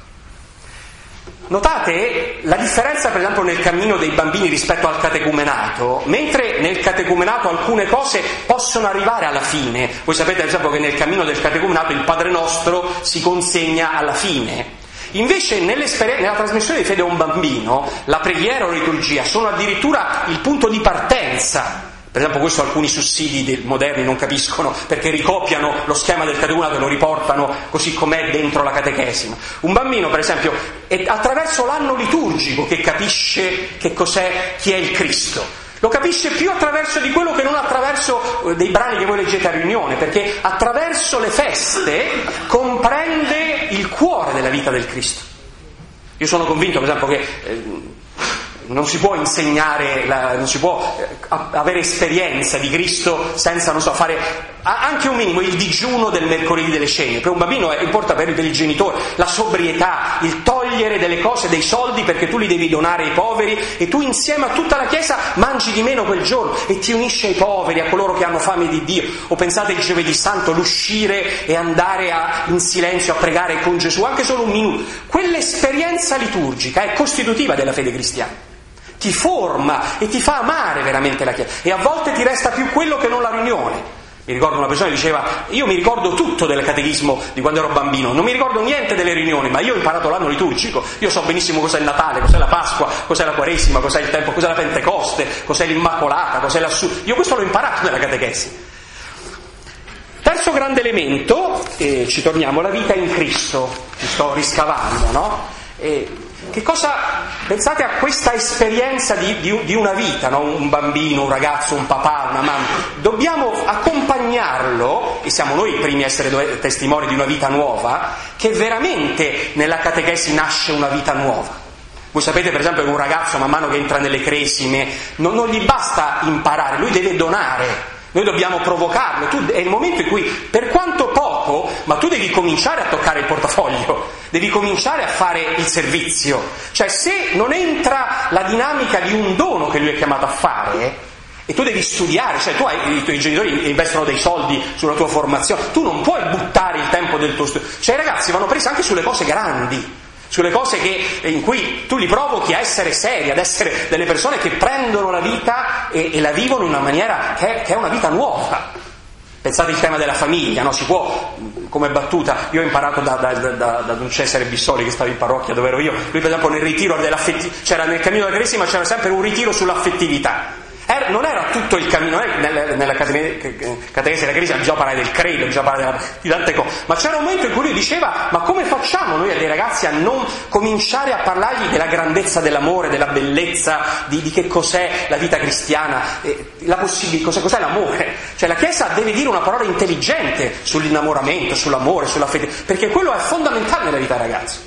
Notate la differenza per esempio nel cammino dei bambini rispetto al catecumenato. Mentre nel catecumenato alcune cose possono arrivare alla fine, voi sapete ad esempio che nel cammino del catecumenato il Padre Nostro si consegna alla fine. Invece nella trasmissione di fede a un bambino la preghiera o la liturgia sono addirittura il punto di partenza. Per esempio questo alcuni sussidi moderni non capiscono, perché ricopiano lo schema del catecumenato e lo riportano così com'è dentro la catechesi. Un bambino per esempio è attraverso l'anno liturgico che capisce che cos'è, chi è il Cristo. Lo capisce più attraverso di quello che non attraverso dei brani che voi leggete a riunione, perché attraverso le feste comprende il cuore della vita del Cristo. Io sono convinto, per esempio, che eh, non si può insegnare, la, non si può eh, avere esperienza di Cristo senza, non so, fare anche un minimo il digiuno del mercoledì delle cene. Per un bambino è, importa per, per il genitore la sobrietà, il togliere delle cose, dei soldi perché tu li devi donare ai poveri e tu insieme a tutta la Chiesa mangi di meno quel giorno e ti unisci ai poveri, a coloro che hanno fame di Dio. O pensate il giovedì santo, l'uscire e andare a, in silenzio a pregare con Gesù, anche solo un minuto. Quell'esperienza liturgica è costitutiva della fede cristiana. Ti forma e ti fa amare veramente la Chiesa, e a volte ti resta più quello che non la riunione. Mi ricordo una persona che diceva: io mi ricordo tutto del catechismo di quando ero bambino, non mi ricordo niente delle riunioni, ma io ho imparato l'anno liturgico, io so benissimo cos'è il Natale, cos'è la Pasqua, cos'è la Quaresima, cos'è il tempo, cos'è la Pentecoste, cos'è l'Immacolata, cos'è l'Assunzione. Io questo l'ho imparato nella catechesi. Terzo grande elemento, eh, ci torniamo, la vita in Cristo, ci sto riscavando, no? Eh, Che cosa pensate a questa esperienza di, di, di una vita, no? Un bambino, un ragazzo, un papà, una mamma? Dobbiamo accompagnarlo, e siamo noi i primi a essere testimoni di una vita nuova, che veramente nella catechesi nasce una vita nuova. Voi sapete per esempio che un ragazzo man mano che entra nelle cresime non, non gli basta imparare, lui deve donare. Noi dobbiamo provocarlo. Tu, è il momento in cui, per quanto poco, ma tu devi cominciare a toccare il portafoglio, devi cominciare a fare il servizio. Cioè, se non entra la dinamica di un dono che lui è chiamato a fare, e tu devi studiare, cioè tu hai, i tuoi genitori investono dei soldi sulla tua formazione, tu non puoi buttare il tempo del tuo studio. Cioè, i ragazzi vanno presi anche sulle cose grandi, sulle cose che, in cui tu li provochi a essere seri, ad essere delle persone che prendono la vita e, e la vivono in una maniera che è, che è una vita nuova. Pensate al tema della famiglia, no? Si può, come battuta, io ho imparato da, da, da, da Don Cesare Bissoli, che stava in parrocchia dove ero io, lui per esempio nel ritiro dell'affettività, c'era nel cammino della Cresima, c'era sempre un ritiro sull'affettività. Era, non era tutto il cammino, non era nella, nella catechesi della Cresima già parlare del credo, già parlare di tante cose, ma c'era un momento in cui lui diceva: ma come facciamo noi a dei ragazzi a non cominciare a parlargli della grandezza dell'amore, della bellezza, di, di che cos'è la vita cristiana, eh, la possibilità, cos'è, cos'è l'amore? Cioè la Chiesa deve dire una parola intelligente sull'innamoramento, sull'amore, sulla fede, perché quello è fondamentale nella vita dei ragazzi.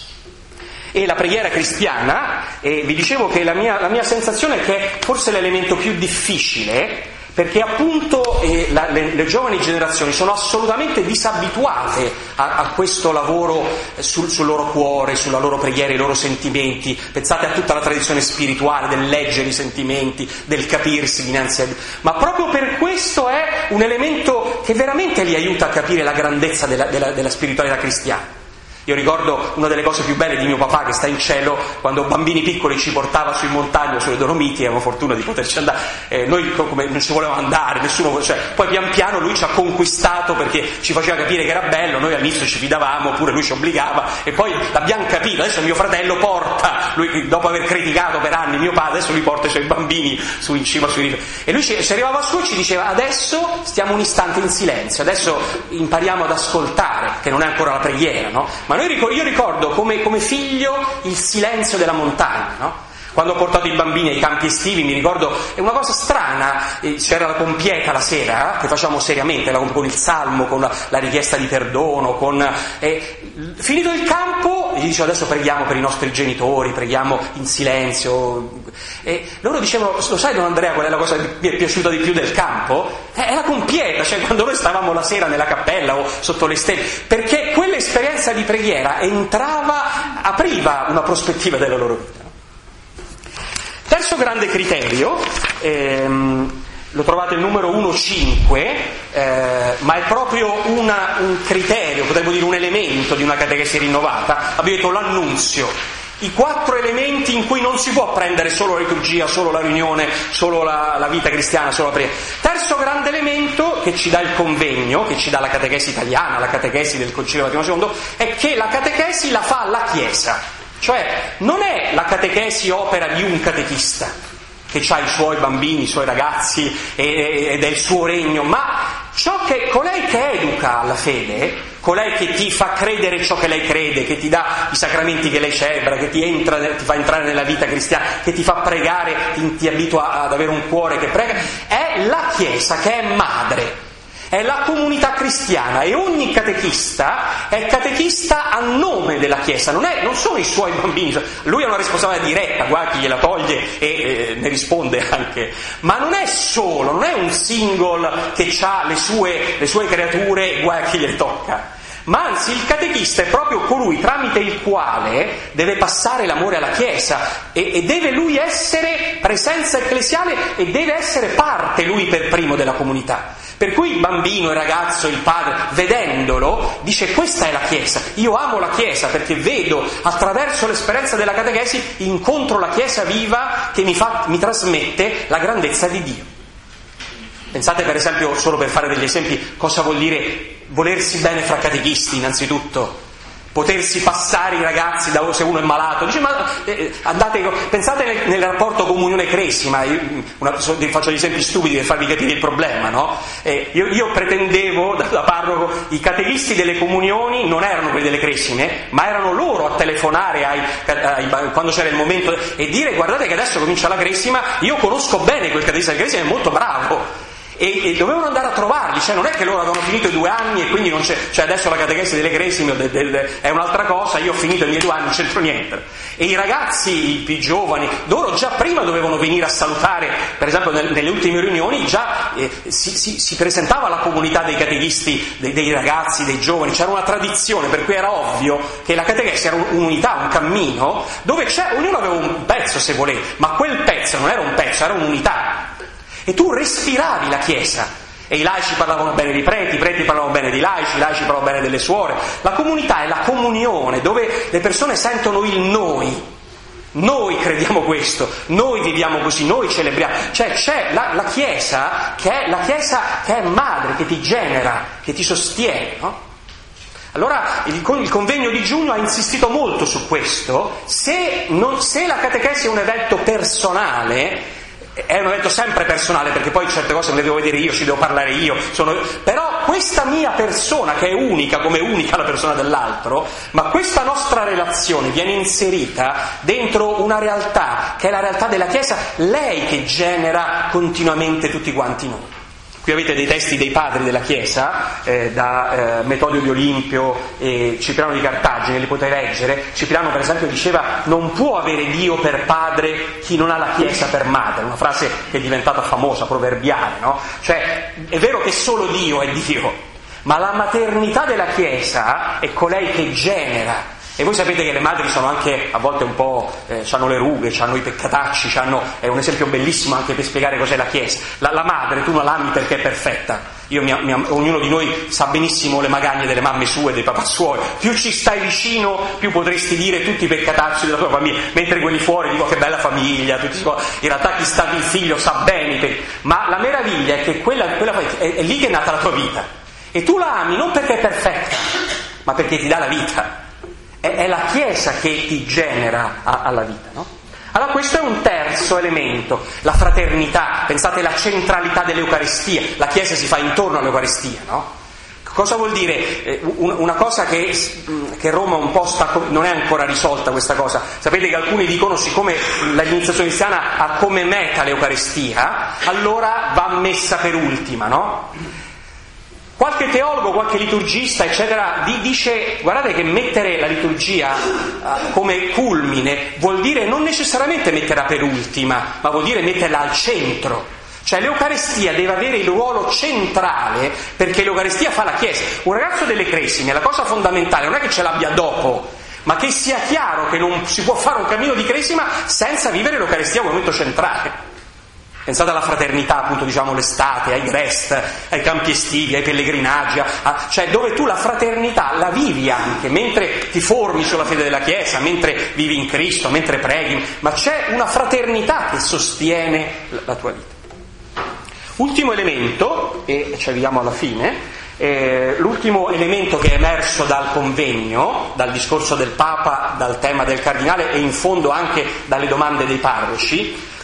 E la preghiera cristiana, e vi dicevo che la mia, la mia sensazione è che è forse l'elemento più difficile, perché appunto eh, la, le, le giovani generazioni sono assolutamente disabituate a, a questo lavoro sul, sul loro cuore, sulla loro preghiera, i loro sentimenti. Pensate a tutta la tradizione spirituale del leggere i sentimenti, del capirsi dinanzi a Dio. Ma proprio per questo è un elemento che veramente li aiuta a capire la grandezza della, della, della spiritualità cristiana. Io ricordo una delle cose più belle di mio papà, che sta in cielo, quando bambini piccoli ci portava sui montagni o sulle Dolomiti, avevamo fortuna di poterci andare, eh, noi come non ci volevamo andare, nessuno, cioè, poi pian piano lui ci ha conquistato perché ci faceva capire che era bello, noi all'inizio ci fidavamo, oppure lui ci obbligava, e poi l'abbiamo capito. Adesso mio fratello porta, lui dopo aver criticato per anni mio padre, adesso lui porta i suoi bambini su in cima sui rive, e lui ci, ci arrivava su e ci diceva: adesso stiamo un istante in silenzio, adesso impariamo ad ascoltare, che non è ancora la preghiera, no? Ma Ma noi, io ricordo come, come figlio il silenzio della montagna, no? Quando ho portato i bambini ai campi estivi, mi ricordo, è una cosa strana, eh, c'era la compieta la sera, eh, che facciamo seriamente, la, con il salmo, con la, la richiesta di perdono, con, eh, finito il campo, gli dicevo: adesso preghiamo per i nostri genitori, preghiamo in silenzio. E loro dicevano: lo sai, don Andrea, qual è la cosa che mi è piaciuta di più del campo? È la compieta, cioè quando noi stavamo la sera nella cappella o sotto le stelle, perché quell'esperienza di preghiera entrava, apriva una prospettiva della loro vita. Terzo grande criterio, ehm, lo trovate il numero uno cinque, eh, ma è proprio una, un criterio, potremmo dire un elemento di una catechesi rinnovata. Abbiamo detto l'annunzio, i quattro elementi in cui non si può prendere solo la liturgia, solo la riunione, solo la, la vita cristiana, solo la preghiera. Terzo grande elemento che ci dà il convegno, che ci dà la catechesi italiana, la catechesi del Concilio Vaticano secondo, è che la catechesi la fa la Chiesa. Cioè, non è la catechesi opera di un catechista che ha i suoi bambini, i suoi ragazzi ed è il suo regno, ma ciò che, colei che educa alla fede, colei che ti fa credere ciò che lei crede, che ti dà i sacramenti che lei celebra, che ti, entra, ti fa entrare nella vita cristiana, che ti fa pregare, ti, ti abitua ad avere un cuore che prega, è la Chiesa che è madre, è la comunità cristiana, e ogni catechista è catechista a nome della Chiesa, non, è, non sono i suoi bambini, lui ha una responsabilità diretta, guarda chi gliela toglie e eh, ne risponde anche, ma non è solo, non è un single che ha le sue, le sue creature e guarda chi gliele tocca, ma anzi il catechista è proprio colui tramite il quale deve passare l'amore alla Chiesa e, e deve lui essere presenza ecclesiale e deve essere parte lui per primo della comunità. Per cui il bambino, il ragazzo, il padre, vedendolo, dice questa è la Chiesa, io amo la Chiesa perché vedo attraverso l'esperienza della catechesi, incontro la Chiesa viva che mi, fa, mi trasmette la grandezza di Dio. Pensate per esempio, solo per fare degli esempi, cosa vuol dire volersi bene fra catechisti innanzitutto, potersi passare i ragazzi da se uno è malato, dice ma eh, andate, pensate nel, nel rapporto comunione-cresima, io una, faccio degli esempi stupidi per farvi capire il problema, no? Eh, io, io pretendevo da, da parroco, i catechisti delle comunioni non erano quelli delle cresime, ma erano loro a telefonare ai, ai, quando c'era il momento e dire guardate che adesso comincia la cresima, io conosco bene quel catechista delle cresime, è molto bravo. E, e dovevano andare a trovarli, cioè non è che loro avevano finito i due anni e quindi non c'è, cioè adesso la catechesi delle cresime de, de, de, è un'altra cosa, io ho finito i miei due anni, non c'entro niente. E i ragazzi, i più giovani, loro già prima dovevano venire a salutare, per esempio nel, nelle ultime riunioni già eh, si, si, si presentava la comunità dei catechisti, dei, dei ragazzi, dei giovani, c'era una tradizione per cui era ovvio che la catechesi era un'unità, un cammino dove c'è, ognuno aveva un pezzo se voleva, ma quel pezzo non era un pezzo, era un'unità. E tu respiravi la Chiesa, e i laici parlavano bene di preti, i preti parlavano bene di laici, i laici parlavano bene delle suore. La comunità è la comunione, dove le persone sentono il noi. Noi crediamo questo, noi viviamo così, noi celebriamo. Cioè c'è la, la Chiesa, che è la Chiesa che è madre, che ti genera, che ti sostiene, no? Allora il, il convegno di giugno ha insistito molto su questo. Se, non, se la catechesi è un evento personale, è un evento sempre personale, perché poi certe cose me le devo vedere io, ci devo parlare io, sono... però questa mia persona, che è unica come è unica la persona dell'altro, ma questa nostra relazione viene inserita dentro una realtà che è la realtà della Chiesa, lei che genera continuamente tutti quanti noi. Qui avete dei testi dei padri della Chiesa, eh, da eh, Metodio di Olimpio e Cipriano di Cartagine, li potete leggere. Cipriano per esempio diceva non può avere Dio per padre chi non ha la Chiesa per madre, una frase che è diventata famosa, proverbiale, no? Cioè è vero che solo Dio è Dio, ma la maternità della Chiesa è colei che genera. E voi sapete che le madri sono anche a volte un po', eh, hanno le rughe, hanno i peccatacci, c'hanno, è un esempio bellissimo anche per spiegare cos'è la Chiesa. La, la madre tu non l'ami perché è perfetta. Io, mi, mi, ognuno di noi sa benissimo le magagne delle mamme sue, dei papà suoi. Più ci stai vicino, più potresti dire tutti i peccatacci della tua famiglia. Mentre quelli fuori dico che bella famiglia, tutti, in realtà chi sta il figlio sa bene. Ma la meraviglia è che quella, quella è, è lì che è nata la tua vita. E tu la ami non perché è perfetta, ma perché ti dà la vita. È la Chiesa che ti genera a, alla vita, no? Allora questo è un terzo elemento, la fraternità. Pensate alla centralità dell'Eucaristia, la Chiesa si fa intorno all'Eucaristia, no? Cosa vuol dire? Una cosa che, che Roma un po' sta, non è ancora risolta questa cosa. Sapete che alcuni dicono siccome l'iniziazione cristiana ha come meta l'Eucaristia, allora va messa per ultima, no? Qualche teologo, qualche liturgista, eccetera, dice, guardate che mettere la liturgia uh, come culmine vuol dire non necessariamente metterla per ultima, ma vuol dire metterla al centro. Cioè l'Eucaristia deve avere il ruolo centrale, perché l'Eucaristia fa la Chiesa. Un ragazzo delle cresime, la cosa fondamentale non è che ce l'abbia dopo, ma che sia chiaro che non si può fare un cammino di cresima senza vivere l'Eucaristia come momento centrale. Pensate alla fraternità, appunto, diciamo l'estate, ai rest, ai campi estivi, ai pellegrinaggi, a, cioè dove tu la fraternità la vivi anche, mentre ti formi sulla fede della Chiesa, mentre vivi in Cristo, mentre preghi, ma c'è una fraternità che sostiene la, la tua vita. Ultimo elemento, e ci arriviamo alla fine, eh, l'ultimo elemento che è emerso dal convegno, dal discorso del Papa, dal tema del Cardinale e in fondo anche dalle domande dei parroci.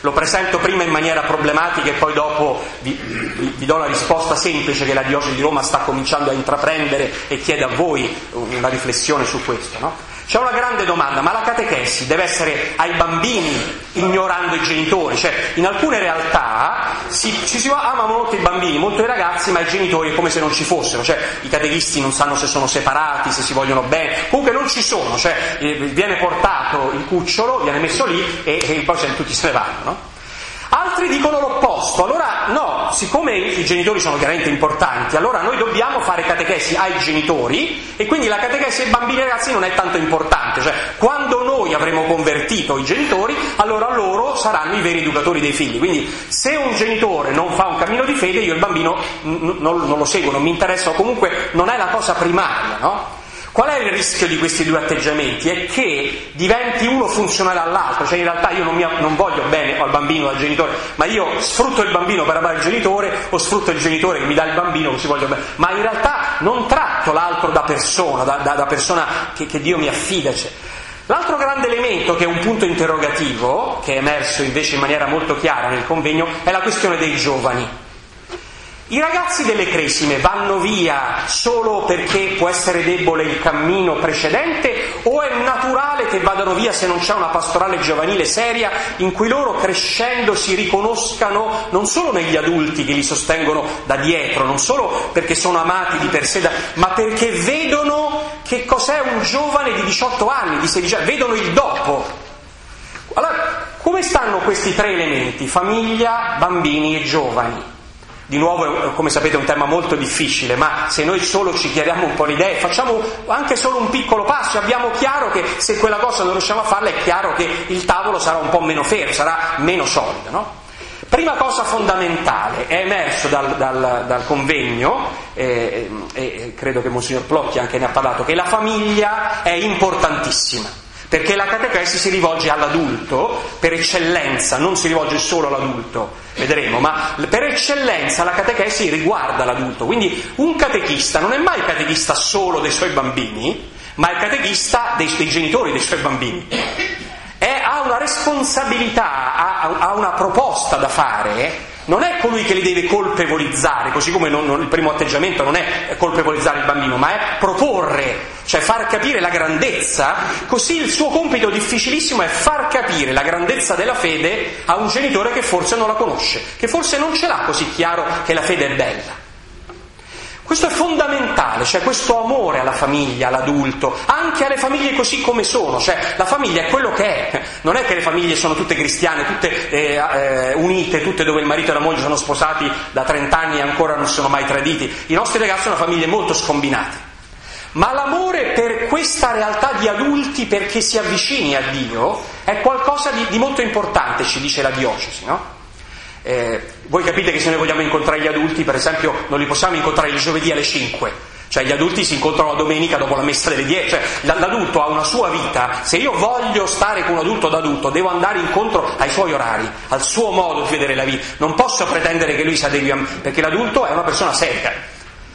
lo presento prima in maniera problematica e poi dopo vi, vi, vi do la risposta semplice che la diocesi di Roma sta cominciando a intraprendere e chiede a voi una riflessione su questo, no? C'è una grande domanda, ma la catechesi deve essere ai bambini ignorando i genitori? Cioè, in alcune realtà si, ci si ama molto i bambini, molto i ragazzi, ma i genitori è come se non ci fossero, cioè i catechisti non sanno se sono separati, se si vogliono bene, comunque non ci sono, cioè eh, viene portato il cucciolo, viene messo lì e, e poi tutti se ne vanno, no? Altri dicono l'opposto, allora no, siccome i genitori sono chiaramente importanti, allora noi dobbiamo fare catechesi ai genitori e quindi la catechesi ai bambini e ragazzi non è tanto importante, cioè quando noi avremo convertito i genitori, allora loro saranno i veri educatori dei figli, quindi se un genitore non fa un cammino di fede io il bambino n- non, non lo seguo, non mi interessa, o comunque non è la cosa primaria, no? Qual è il rischio di questi due atteggiamenti? È che diventi uno funzionale all'altro, cioè in realtà io non, mi, non voglio bene al bambino, al genitore, ma io sfrutto il bambino per amare il genitore o sfrutto il genitore che mi dà il bambino così voglio bene, ma in realtà non tratto l'altro da persona, da, da, da persona che, che Dio mi affida. Cioè. L'altro grande elemento che è un punto interrogativo, che è emerso invece in maniera molto chiara nel convegno, è la questione dei giovani. I ragazzi delle cresime vanno via solo perché può essere debole il cammino precedente o è naturale che vadano via se non c'è una pastorale giovanile seria in cui loro crescendo si riconoscano non solo negli adulti che li sostengono da dietro, non solo perché sono amati di per sé, ma perché vedono che cos'è un giovane di diciotto anni, di sedici anni, vedono il dopo. Allora, come stanno questi tre elementi? Famiglia, bambini e giovani. Di nuovo, come sapete, è un tema molto difficile, ma se noi solo ci chiariamo un po' le idee, facciamo anche solo un piccolo passo, abbiamo chiaro che se quella cosa non riusciamo a farla è chiaro che il tavolo sarà un po' meno fermo, sarà meno solido, no? Prima cosa fondamentale, è emerso dal, dal, dal convegno, e eh, eh, credo che Monsignor Plocchi anche ne ha parlato, che la famiglia è importantissima. Perché la catechesi si rivolge all'adulto, per eccellenza, non si rivolge solo all'adulto, vedremo, ma per eccellenza la catechesi riguarda l'adulto. Quindi un catechista non è mai catechista solo dei suoi bambini, ma è catechista dei, dei genitori dei suoi bambini. E ha una responsabilità, ha, ha una proposta da fare. Non è colui che li deve colpevolizzare, così come non, non, il primo atteggiamento non è colpevolizzare il bambino, ma è proporre, cioè far capire la grandezza. Così il suo compito difficilissimo è far capire la grandezza della fede a un genitore che forse non la conosce, che forse non ce l'ha così chiaro che la fede è bella. Questo è fondamentale, cioè questo amore alla famiglia, all'adulto, anche alle famiglie così come sono, cioè la famiglia è quello che è, non è che le famiglie sono tutte cristiane, tutte eh, eh, unite, tutte dove il marito e la moglie sono sposati da trent'anni e ancora non si sono mai traditi. I nostri ragazzi sono famiglie molto scombinate, ma l'amore per questa realtà di adulti perché si avvicini a Dio è qualcosa di, di molto importante, ci dice la diocesi, no? Eh, voi capite che se noi vogliamo incontrare gli adulti, per esempio, non li possiamo incontrare il giovedì alle cinque, cioè gli adulti si incontrano la domenica dopo la messa delle dieci, cioè l'adulto ha una sua vita. Se io voglio stare con un adulto da adulto devo andare incontro ai suoi orari, al suo modo di vedere la vita, non posso pretendere che lui si adegui a me, perché l'adulto è una persona seria.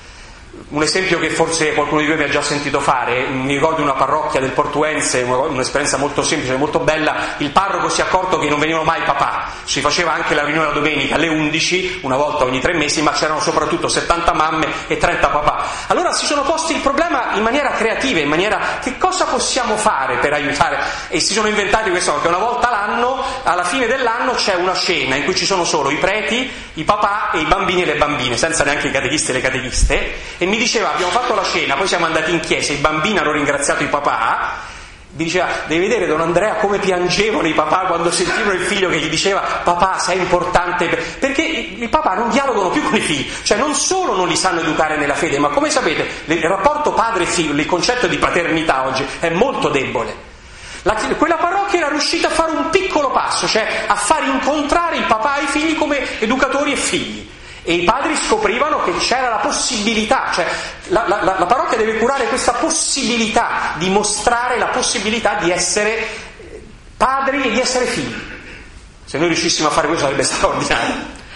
Un esempio che forse qualcuno di voi mi ha già sentito fare, mi ricordo una parrocchia del Portuense, un'esperienza molto semplice, molto bella. Il parroco si è accorto che non venivano mai papà, si faceva anche la riunione la domenica alle undici, una volta ogni tre mesi, ma c'erano soprattutto settanta mamme e trenta papà. Allora si sono posti il problema in maniera creativa, in maniera che cosa possiamo fare per aiutare, e si sono inventati questo, che una volta l'anno, alla fine dell'anno c'è una cena in cui ci sono solo i preti, i papà e i bambini e le bambine, senza neanche i catechisti e le catechiste, e mi diceva, abbiamo fatto la cena, poi siamo andati in chiesa, i bambini hanno ringraziato i papà, mi diceva, devi vedere Don Andrea come piangevano i papà quando sentivano il figlio che gli diceva papà sei importante, perché i papà non dialogano più con i figli, cioè non solo non li sanno educare nella fede, ma come sapete il rapporto padre-figlio, il concetto di paternità oggi è molto debole. La, quella parrocchia era riuscita a fare un piccolo passo, cioè a far incontrare i papà e i figli come educatori e figli. E i padri scoprivano che c'era la possibilità, cioè la, la, la parrocchia deve curare questa possibilità, di mostrare la possibilità di essere padri e di essere figli. Se noi riuscissimo a fare questo sarebbe straordinario.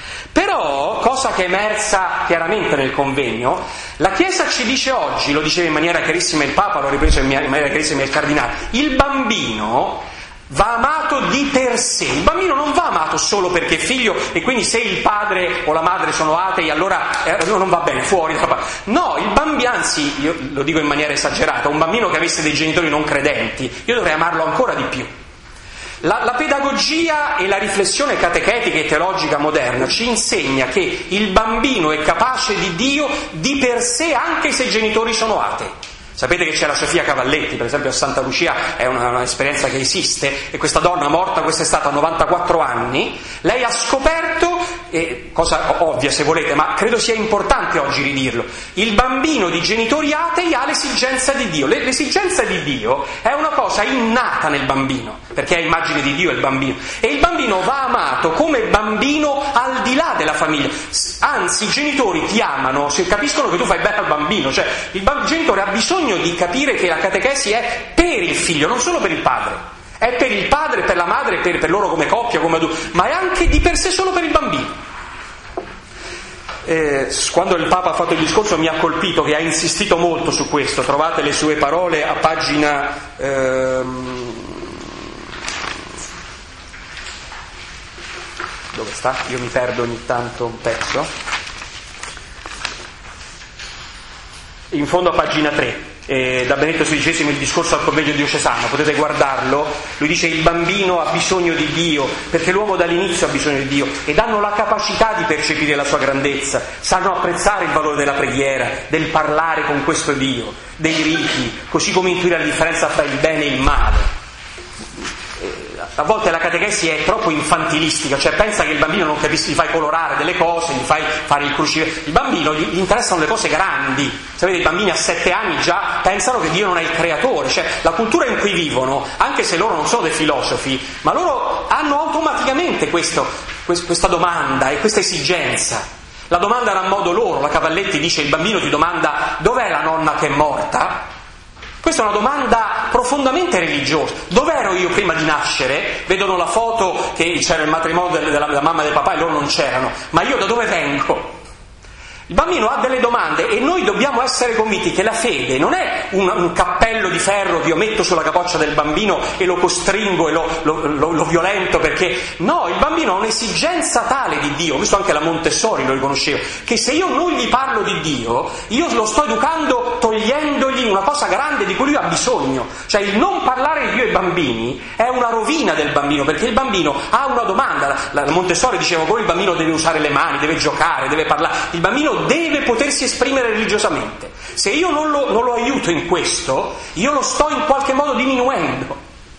Però, cosa che è emersa chiaramente nel convegno, la Chiesa ci dice oggi, lo diceva in maniera chiarissima il Papa, l'ho ripreso in maniera chiarissima il Cardinale, il bambino va amato di per sé. Il bambino non va amato solo perché è figlio e quindi se il padre o la madre sono atei allora eh, non va bene, fuori da parte. No, il bambino, anzi, io lo dico in maniera esagerata, un bambino che avesse dei genitori non credenti, io dovrei amarlo ancora di più. La, la pedagogia e la riflessione catechetica e teologica moderna ci insegna che il bambino è capace di Dio di per sé anche se i genitori sono atei. Sapete che c'è la Sofia Cavalletti, per esempio a Santa Lucia, è una, un'esperienza che esiste, e questa donna morta quest'estate a novantaquattro anni, lei ha scoperto, eh, cosa ovvia se volete, ma credo sia importante oggi ridirlo, il bambino di genitori atei ha l'esigenza di Dio. L'esigenza di Dio è una cosa innata nel bambino, perché è immagine di Dio il bambino, e il bambino va amato come bambino al di là della famiglia. Anzi, i genitori ti amano se capiscono che tu fai bene al bambino, cioè il b- genitore ha bisogno di capire che la catechesi è per il figlio, non solo per il padre, è per il padre, per la madre, per, per loro come coppia, come adulti, ma è anche di per sé solo per il bambino. Eh, quando il Papa ha fatto il discorso mi ha colpito che ha insistito molto su questo, trovate le sue parole a pagina ehm... dove sta? Io mi perdo ogni tanto un pezzo, in fondo a pagina tre. Eh, da Benedetto sedicesimo il discorso al convegno diocesano, potete guardarlo. Lui dice: il bambino ha bisogno di Dio perché l'uomo dall'inizio ha bisogno di Dio, ed hanno la capacità di percepire la sua grandezza, sanno apprezzare il valore della preghiera, del parlare con questo Dio, dei riti, così come intuire la differenza tra il bene e il male. A volte la catechesi è troppo infantilistica, cioè pensa che il bambino non capisca, gli fai colorare delle cose, gli fai fare il crucifisso. Il bambino gli, gli interessano le cose grandi. Sapete, i bambini a sette anni già pensano che Dio non è il creatore, cioè la cultura in cui vivono, anche se loro non sono dei filosofi, ma loro hanno automaticamente questo, questa domanda e questa esigenza. La domanda era a modo loro. La Cavalletti dice: il bambino ti domanda dov'è la nonna che è morta? Questa è una domanda profondamente religiosa. Dov'ero io prima di nascere? Vedono la foto che c'era il matrimonio della, della mamma e del papà e loro non c'erano. Ma io da dove vengo? Il bambino ha delle domande e noi dobbiamo essere convinti che la fede non è un, un cappello di ferro che io metto sulla capoccia del bambino e lo costringo e lo, lo, lo, lo violento perché... No, il bambino ha un'esigenza tale di Dio, questo anche la Montessori lo riconosceva, che se io non gli parlo di Dio, io lo sto educando togliendogli una cosa grande di cui lui ha bisogno. Cioè il non parlare di Dio ai bambini è una rovina del bambino, perché il bambino ha una domanda. La, la Montessori diceva che il bambino deve usare le mani, deve giocare, deve parlare. Il bambino deve potersi esprimere religiosamente. Se io non lo, non lo aiuto in questo, io lo sto in qualche modo diminuendo.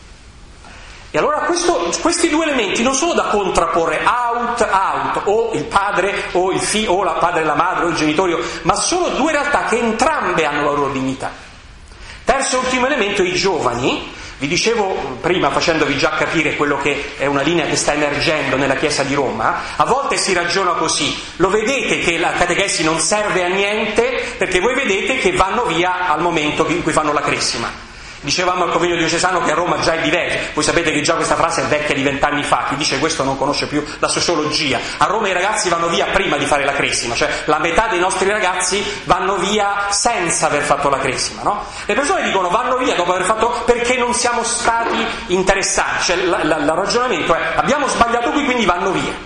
E allora questo, questi due elementi non sono da contrapporre out, out, o il padre o il figlio, o la padre e la madre o il genitorio, ma sono due realtà che entrambe hanno la loro dignità. Terzo e ultimo elemento, i giovani. Vi dicevo prima, facendovi già capire quello che è una linea che sta emergendo nella Chiesa di Roma, a volte si ragiona così: lo vedete che la catechesi non serve a niente perché voi vedete che vanno via al momento in cui fanno la cresima. Dicevamo al convegno diocesano che a Roma già è diverso. Voi sapete che già questa frase è vecchia di vent'anni fa. Chi dice questo non conosce più la sociologia. A Roma i ragazzi vanno via prima di fare la cresima, cioè la metà dei nostri ragazzi vanno via senza aver fatto la cresima, no? Le persone dicono vanno via dopo aver fatto perché non siamo stati interessati, cioè il ragionamento è abbiamo sbagliato qui quindi vanno via.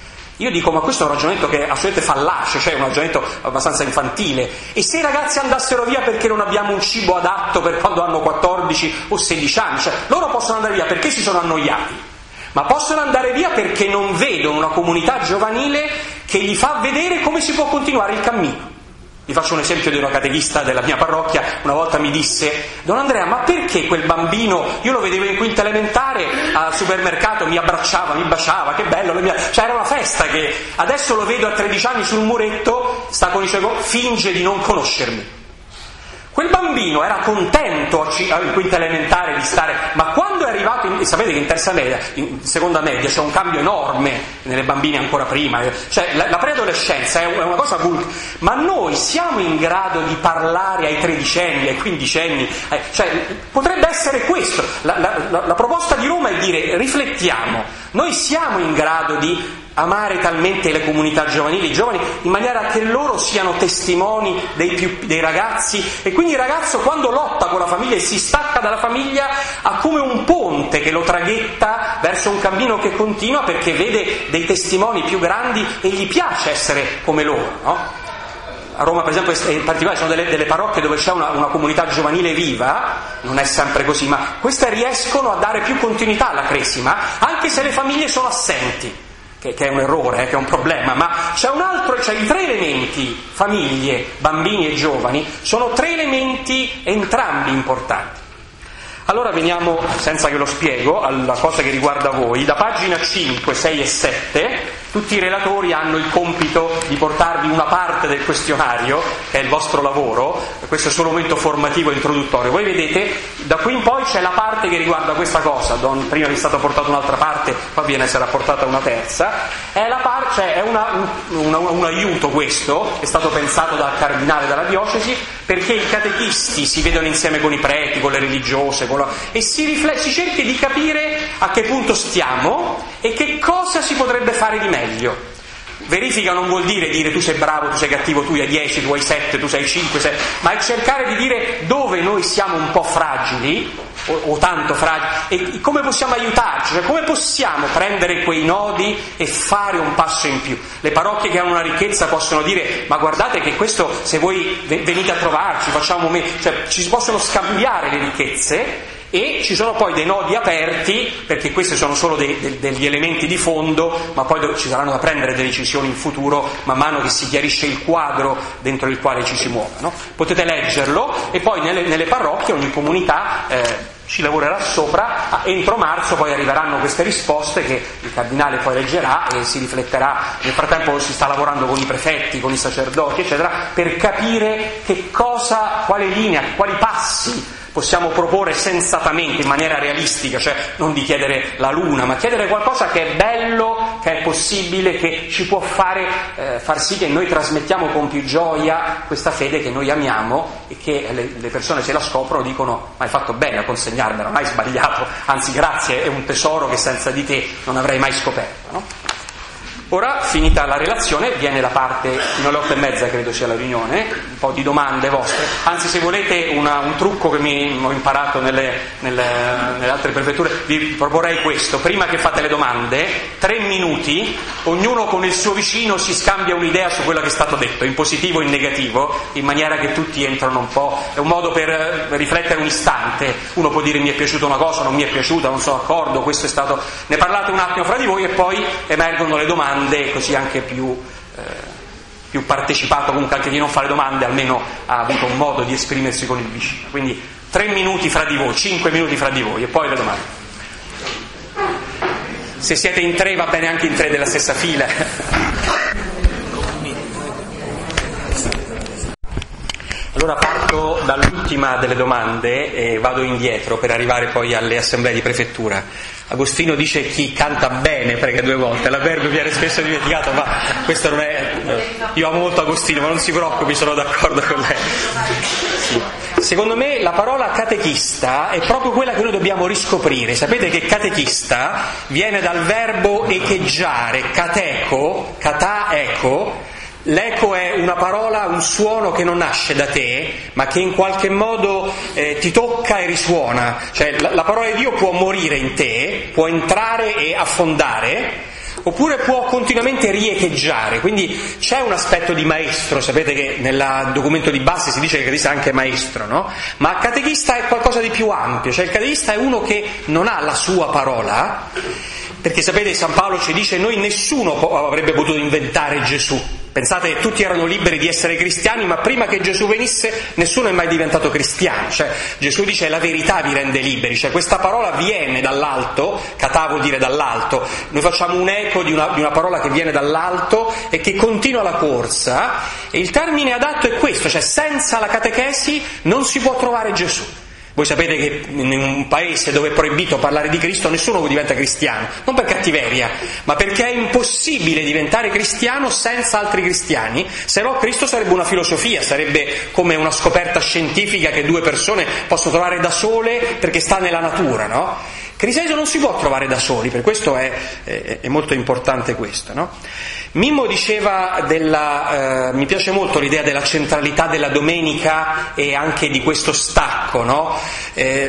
Io dico, ma questo è un ragionamento che è assolutamente fallace, cioè un ragionamento abbastanza infantile. E se i ragazzi andassero via perché non abbiamo un cibo adatto per quando hanno quattordici o sedici anni, cioè loro possono andare via perché si sono annoiati, ma possono andare via perché non vedono una comunità giovanile che gli fa vedere come si può continuare il cammino. Vi faccio un esempio di una catechista della mia parrocchia. Una volta mi disse: Don Andrea, ma perché quel bambino, io lo vedevo in quinta elementare al supermercato, mi abbracciava, mi baciava, che bello, mie... cioè era una festa, che adesso lo vedo a tredici anni sul muretto, sta con i suoi, finge di non conoscermi. Quel bambino era contento in quinta elementare di stare, ma quando è arrivato, in, sapete che in terza media, in seconda media c'è un cambio enorme nelle bambine ancora prima, cioè la, la preadolescenza è una cosa vulgare, ma noi siamo in grado di parlare ai tredicenni, ai quindicenni, eh, cioè potrebbe essere questo, la, la, la, la proposta di Roma è dire riflettiamo, noi siamo in grado di amare talmente le comunità giovanili, i giovani, in maniera che loro siano testimoni dei, più, dei ragazzi, e quindi il ragazzo quando lotta con la famiglia e si stacca dalla famiglia ha come un ponte ponte che lo traghetta verso un cammino che continua, perché vede dei testimoni più grandi e gli piace essere come loro, no? A Roma, per esempio, in particolare ci sono delle, delle parrocchie dove c'è una, una comunità giovanile viva, non è sempre così, ma queste riescono a dare più continuità alla cresima, anche se le famiglie sono assenti, che, che è un errore, eh, che è un problema, ma c'è un altro, cioè i tre elementi, famiglie, bambini e giovani, sono tre elementi entrambi importanti. Allora veniamo, senza che lo spiego, alla cosa che riguarda voi. Da pagina cinque, sei e sette tutti i relatori hanno il compito di portarvi una parte del questionario, che è il vostro lavoro. Questo è solo un momento formativo e introduttorio. Voi vedete, da qui in poi c'è la parte che riguarda questa cosa. Don, prima vi è stata portata un'altra parte, poi viene sarà portata una terza. È, la par- cioè è una, un, una, un aiuto questo, è stato pensato dal cardinale della diocesi, perché i catechisti si vedono insieme con i preti, con le religiose, con la... e si, riflette, si cerchi di capire a che punto stiamo e che cosa si potrebbe fare di meglio. Verifica non vuol dire dire tu sei bravo, tu sei cattivo, tu hai dieci, tu hai sette, tu sei cinque, sei... ma è cercare di dire dove noi siamo un po' fragili o, o tanto fragili e come possiamo aiutarci, cioè come possiamo prendere quei nodi e fare un passo in più. Le parrocchie che hanno una ricchezza possono dire ma guardate che questo, se voi venite a trovarci, facciamo me... cioè ci si possono scambiare le ricchezze. E ci sono poi dei nodi aperti, perché questi sono solo dei, de, degli elementi di fondo, ma poi ci saranno da prendere delle decisioni in futuro man mano che si chiarisce il quadro dentro il quale ci si muove, no? Potete leggerlo e poi nelle, nelle parrocchie ogni comunità eh, ci lavorerà sopra. Entro marzo poi arriveranno queste risposte che il cardinale poi leggerà e si rifletterà. Nel frattempo si sta lavorando con i prefetti, con i sacerdoti eccetera, per capire che cosa, quale linea, quali passi possiamo proporre sensatamente, in maniera realistica, cioè non di chiedere la luna, ma chiedere qualcosa che è bello, che è possibile, che ci può fare eh, far sì che noi trasmettiamo con più gioia questa fede che noi amiamo e che le, le persone se la scoprono dicono ma hai fatto bene a consegnarmela, non hai sbagliato, anzi grazie, è un tesoro che senza di te non avrei mai scoperto, no? Ora, finita la relazione, viene la parte, fino alle otto e mezza credo sia la riunione, un po' di domande vostre. Anzi, se volete una, un trucco che mi ho imparato nelle, nelle, nelle altre prefetture, vi proporrei questo. Prima che fate le domande, tre minuti, ognuno con il suo vicino si scambia un'idea su quello che è stato detto, in positivo e in negativo, in maniera che tutti entrano un po'. È un modo per riflettere un istante. Uno può dire mi è piaciuta una cosa, non mi è piaciuta, non sono d'accordo, questo è stato... Ne parlate un attimo fra di voi e poi emergono le domande, così anche più, eh, più partecipato, comunque anche chi non fa le domande almeno ha avuto un modo di esprimersi con il vicino. Quindi tre minuti fra di voi, cinque minuti fra di voi e poi le domande. Se siete in tre va bene anche in tre della stessa fila. Allora parto dall'ultima delle domande e vado indietro per arrivare poi alle assemblee di prefettura. Agostino dice chi canta bene prega due volte, l'avverbio viene spesso dimenticato, ma questo non è... Io amo molto Agostino, ma non si preoccupi, sono d'accordo con lei. Sì. Secondo me la parola catechista è proprio quella che noi dobbiamo riscoprire. Sapete che catechista viene dal verbo echeggiare, cateco, cataeco. L'eco è una parola, un suono che non nasce da te, ma che in qualche modo eh, ti tocca e risuona. Cioè la, la parola di Dio può morire in te, può entrare e affondare, oppure può continuamente riecheggiare. Quindi c'è un aspetto di maestro, sapete che nel documento di base si dice che il catechista è anche maestro, no? Ma il catechista è qualcosa di più ampio, cioè il catechista è uno che non ha la sua parola, perché sapete San Paolo ci dice noi nessuno avrebbe potuto inventare Gesù. Pensate che tutti erano liberi di essere cristiani, ma prima che Gesù venisse nessuno è mai diventato cristiano. Cioè Gesù dice la verità vi rende liberi, cioè questa parola viene dall'alto, catà vuol dire dall'alto, noi facciamo un eco di una, di una parola che viene dall'alto e che continua la corsa, e il termine adatto è questo, cioè senza la catechesi non si può trovare Gesù. Voi sapete che in un paese dove è proibito parlare di Cristo nessuno diventa cristiano, non per cattiveria, ma perché è impossibile diventare cristiano senza altri cristiani, se no Cristo sarebbe una filosofia, sarebbe come una scoperta scientifica che due persone possono trovare da sole perché sta nella natura, no? Il cristianesimo non si può trovare da soli, per questo è, è, è molto importante questo, no? Mimmo diceva della, eh, mi piace molto l'idea della centralità della domenica e anche di questo stacco, no? Eh,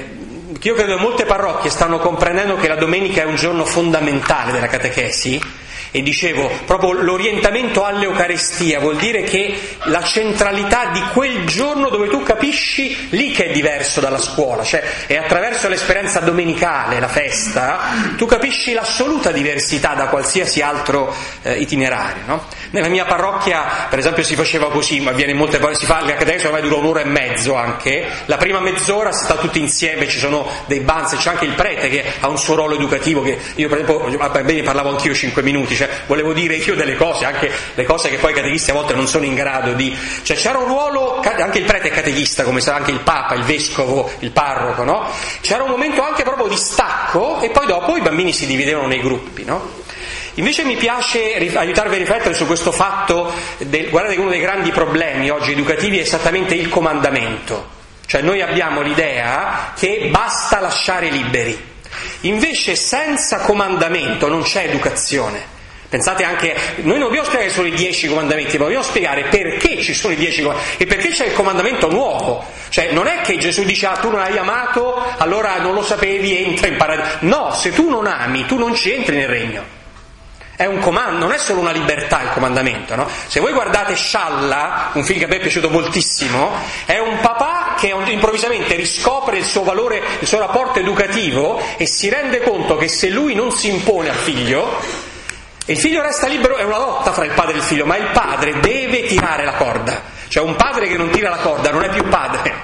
io credo che molte parrocchie stanno comprendendo che la domenica è un giorno fondamentale della catechesi, e dicevo, proprio l'orientamento all'Eucaristia vuol dire che la centralità di quel giorno dove tu capisci lì che è diverso dalla scuola, cioè è attraverso l'esperienza domenicale, la festa, tu capisci l'assoluta diversità da qualsiasi altro eh, itinerario, no? Nella mia parrocchia, per esempio, si faceva così, ma avviene in molte parrocchie, si fa la catechesi ormai dura un'ora e mezzo anche, la prima mezz'ora si sta tutti insieme, ci sono dei banzi, c'è anche il prete che ha un suo ruolo educativo, che io per esempio, bene, parlavo anch'io cinque minuti, cioè volevo dire io delle cose, anche le cose che poi i catechisti a volte non sono in grado di, cioè c'era un ruolo, anche il prete è catechista, come sa anche il papa, il vescovo, il parroco, no? C'era un momento anche proprio di stacco, e poi dopo i bambini si dividevano nei gruppi, no? Invece mi piace aiutarvi a riflettere su questo fatto, del, guardate che uno dei grandi problemi oggi educativi è esattamente il comandamento, cioè noi abbiamo l'idea che basta lasciare liberi, invece senza comandamento non c'è educazione. Pensate anche, noi non dobbiamo spiegare solo i dieci comandamenti, ma dobbiamo spiegare perché ci sono i dieci comandamenti e perché c'è il comandamento nuovo. Cioè non è che Gesù dice ah tu non hai amato, allora non lo sapevi, entra in paradiso. No, se tu non ami, tu non ci entri nel regno. È un comando, non è solo una libertà il comandamento, no? Se voi guardate Scialla, un film che a me è piaciuto moltissimo, è un papà che improvvisamente riscopre il suo valore, il suo rapporto educativo e si rende conto che se lui non si impone al figlio, il figlio resta libero, è una lotta fra il padre e il figlio, ma il padre deve tirare la corda. Cioè un padre che non tira la corda non è più padre.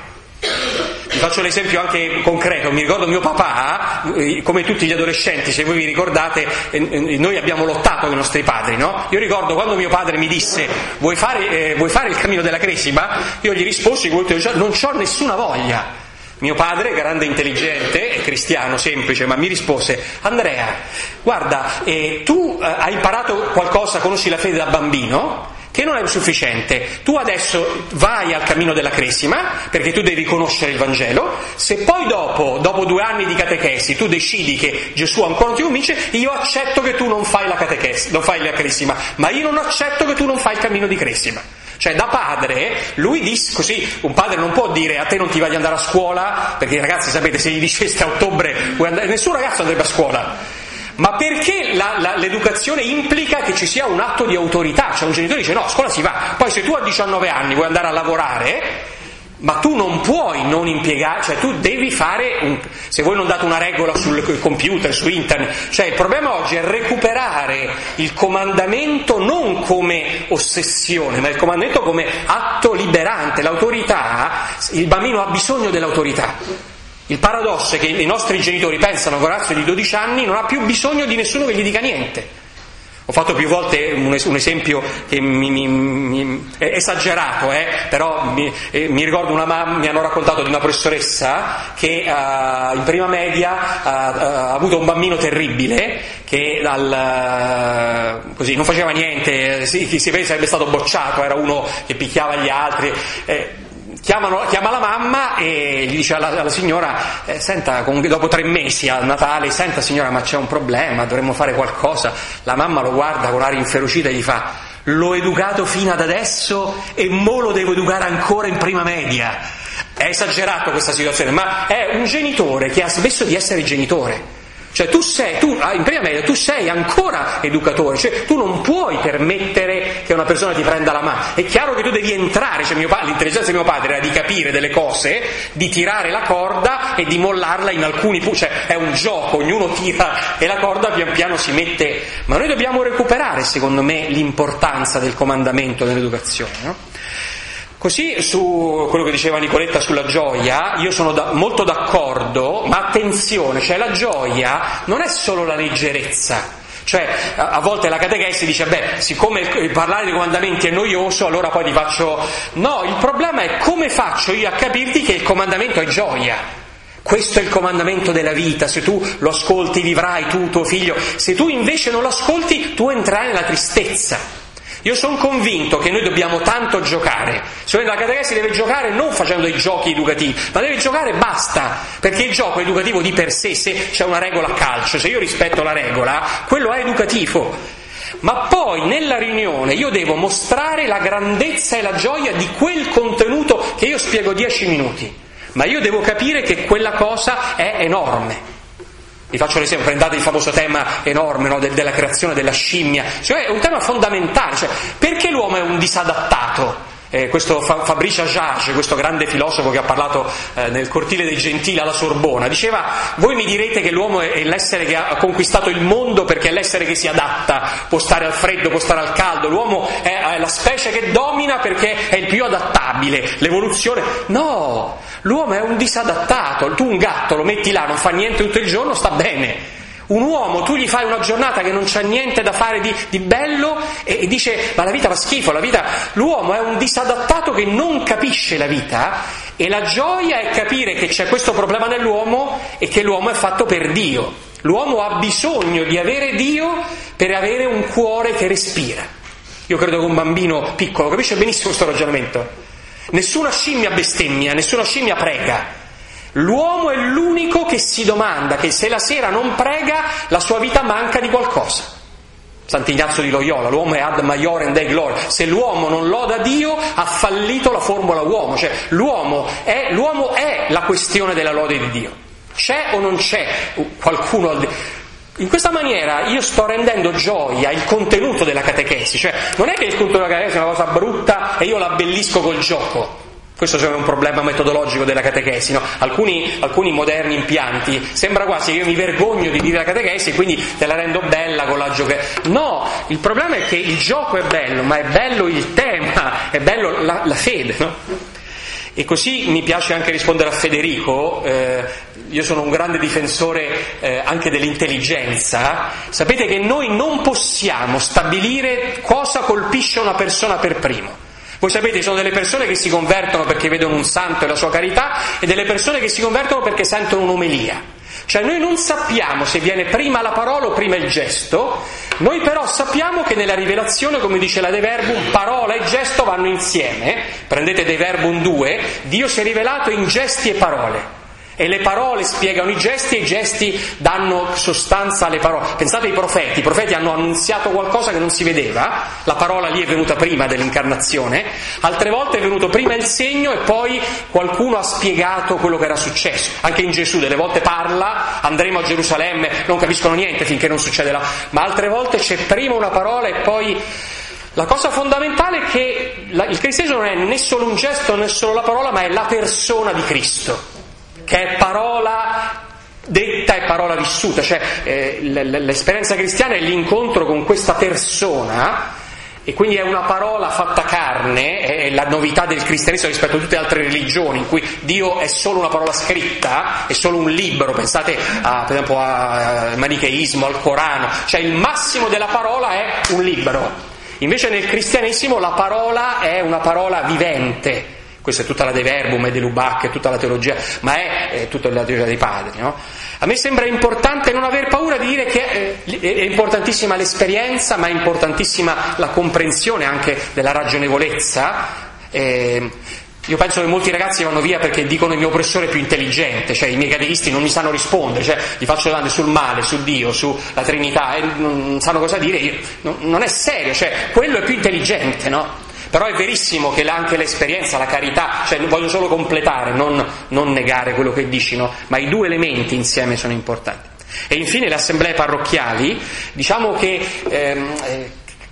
Vi faccio l'esempio anche concreto, mi ricordo mio papà, come tutti gli adolescenti, se voi vi ricordate, noi abbiamo lottato con i nostri padri, no? Io ricordo quando mio padre mi disse vuoi fare, eh, vuoi fare il cammino della Cresima? Io gli risposi non c'ho nessuna voglia. Mio padre, grande intelligente e cristiano semplice, ma mi rispose Andrea, guarda, eh, tu eh, hai imparato qualcosa, conosci la fede da bambino, che non è sufficiente, tu adesso vai al cammino della Cresima perché tu devi conoscere il Vangelo, se poi dopo, dopo due anni di catechesi tu decidi che Gesù ancora non ti convince, io accetto che tu non fai la catechesi, non fai la Cresima, ma io non accetto che tu non fai il cammino di Cresima. Cioè da padre, lui disse così, un padre non può dire a te non ti vai ad andare a scuola, perché ragazzi sapete se gli diceste a ottobre, vuoi andare, nessun ragazzo andrebbe a scuola, ma perché la, la, l'educazione implica che ci sia un atto di autorità, cioè un genitore dice no, a scuola si va, poi se tu a diciannove anni vuoi andare a lavorare, ma tu non puoi non impiegare, cioè tu devi fare, un, se voi non date una regola sul computer, su internet, cioè il problema oggi è recuperare il comandamento non come ossessione, ma il comandamento come atto liberante, l'autorità, il bambino ha bisogno dell'autorità. Il paradosso è che i nostri genitori pensano che un ragazzo di dodici anni non ha più bisogno di nessuno che gli dica niente. Ho fatto più volte un, es- un esempio che mi, mi, mi, è esagerato, eh, però mi, eh, mi ricordo una mamma, mi hanno raccontato di una professoressa che uh, in prima media uh, uh, ha avuto un bambino terribile che al, uh, così non faceva niente, si, chi si vede sarebbe stato bocciato, era uno che picchiava gli altri. Eh, Chiamano, chiama la mamma e gli dice alla, alla signora eh, senta, comunque dopo tre mesi a Natale, senta signora ma c'è un problema, dovremmo fare qualcosa. La mamma lo guarda con aria inferocita e gli fa l'ho educato fino ad adesso e mo lo devo educare ancora in prima media. È esagerato questa situazione, ma è un genitore che ha smesso di essere genitore. Cioè tu sei, tu in prima media tu sei ancora educatore, cioè tu non puoi permettere che una persona ti prenda la mano. È chiaro che tu devi entrare, cioè mio padre, l'intelligenza di mio padre era di capire delle cose, di tirare la corda e di mollarla in alcuni punti, cioè è un gioco, ognuno tira e la corda pian piano si mette, ma noi dobbiamo recuperare secondo me l'importanza del comandamento nell'educazione, no? Così su quello che diceva Nicoletta sulla gioia, io sono da, molto d'accordo, ma attenzione, cioè la gioia non è solo la leggerezza, cioè a, a volte la catechesi dice beh, siccome il, il parlare dei comandamenti è noioso, allora poi ti faccio... No, il problema è come faccio io a capirti che il comandamento è gioia. Questo è il comandamento della vita, se tu lo ascolti vivrai tu, tuo figlio, se tu invece non lo ascolti tu entrerai nella tristezza. Io sono convinto che noi dobbiamo tanto giocare, se la catechesi deve giocare non facendo dei giochi educativi, ma deve giocare e basta, perché il gioco è educativo di per sé, se c'è una regola a calcio, se io rispetto la regola, quello è educativo. Ma poi nella riunione io devo mostrare la grandezza e la gioia di quel contenuto che io spiego dieci minuti. ma io devo capire che quella cosa è enorme. Vi faccio l'esempio, prendete il famoso tema enorme, no, del, della creazione della scimmia, cioè è un tema fondamentale, cioè perché l'uomo è un disadattato? Eh, questo Fabrice Agage, questo grande filosofo che ha parlato eh, nel cortile dei Gentili alla Sorbona, diceva: voi mi direte che l'uomo è l'essere che ha conquistato il mondo perché è l'essere che si adatta, può stare al freddo, può stare al caldo, l'uomo è, è la specie che domina perché è il più adattabile, l'evoluzione. No, l'uomo è un disadattato. Tu un gatto lo metti là, non fa niente tutto il giorno, sta bene. Un uomo, tu gli fai una giornata che non c'è niente da fare di, di bello e, e dice: ma la vita fa schifo, la vita... L'uomo è un disadattato che non capisce la vita, e la gioia è capire che c'è questo problema nell'uomo e che l'uomo è fatto per Dio. L'uomo ha bisogno di avere Dio per avere un cuore che respira. Io credo che un bambino piccolo capisce benissimo questo ragionamento. Nessuna scimmia bestemmia, nessuna scimmia prega. L'uomo è l'unico che si domanda che se la sera non prega la sua vita manca di qualcosa. Sant'Ignazio di Loyola, l'uomo è ad maiorem Dei gloria. Se l'uomo non loda Dio ha fallito la formula uomo, cioè l'uomo è, l'uomo è la questione della lode di Dio. C'è o non c'è qualcuno al di... In questa maniera io sto rendendo gioia il contenuto della catechesi, cioè non è che il contenuto della catechesi è una cosa brutta e io l'abbellisco col gioco. Questo è un problema metodologico della catechesi, no? Alcuni, alcuni moderni impianti sembra quasi che io mi vergogno di dire la catechesi e quindi te la rendo bella con la gioca. No, il problema è che il gioco è bello, ma è bello il tema, è bello la, la fede, no? E così mi piace anche rispondere a Federico. eh, io sono un grande difensore eh, anche dell'intelligenza. Sapete che noi non possiamo stabilire cosa colpisce una persona per primo. Voi sapete, ci sono delle persone che si convertono perché vedono un santo e la sua carità, e delle persone che si convertono perché sentono un'omelia. Cioè noi non sappiamo se viene prima la parola o prima il gesto, noi però sappiamo che nella rivelazione, come dice la De Verbum, parola e gesto vanno insieme. Prendete De Verbum due, Dio si è rivelato in gesti e parole. E le parole spiegano i gesti e i gesti danno sostanza alle parole. Pensate ai profeti, i profeti hanno annunziato qualcosa che non si vedeva, la parola lì è venuta prima dell'incarnazione, altre volte è venuto prima il segno e poi qualcuno ha spiegato quello che era successo. Anche in Gesù delle volte parla, andremo a Gerusalemme, non capiscono niente finché non succede là, ma altre volte c'è prima una parola e poi... La cosa fondamentale è che il cristianesimo non è né solo un gesto né solo la parola, ma è la persona di Cristo, che è parola detta e parola vissuta, cioè eh, l'esperienza cristiana è l'incontro con questa persona, e quindi è una parola fatta carne. È la novità del cristianesimo rispetto a tutte le altre religioni in cui Dio è solo una parola scritta, è solo un libro. Pensate a, per esempio al manicheismo, al Corano, cioè il massimo della parola è un libro. Invece nel cristianesimo la parola è una parola vivente. Questa è tutta la De Verbum e De Lubac, è tutta la teologia, ma è, è tutta la teologia dei padri, no? A me sembra importante non aver paura di dire che eh, è importantissima l'esperienza, ma è importantissima la comprensione anche della ragionevolezza. Eh, io penso che molti ragazzi vanno via perché dicono il mio professore è più intelligente, cioè i miei catechisti non mi sanno rispondere, cioè gli faccio domande sul male, su Dio, sulla Trinità, e non sanno cosa dire. Io, non, non è serio, cioè quello è più intelligente, no? Però è verissimo che anche l'esperienza, la carità, cioè voglio solo completare, non, non negare quello che dici, no? Ma i due elementi insieme sono importanti. E infine le assemblee parrocchiali, diciamo che ehm, eh,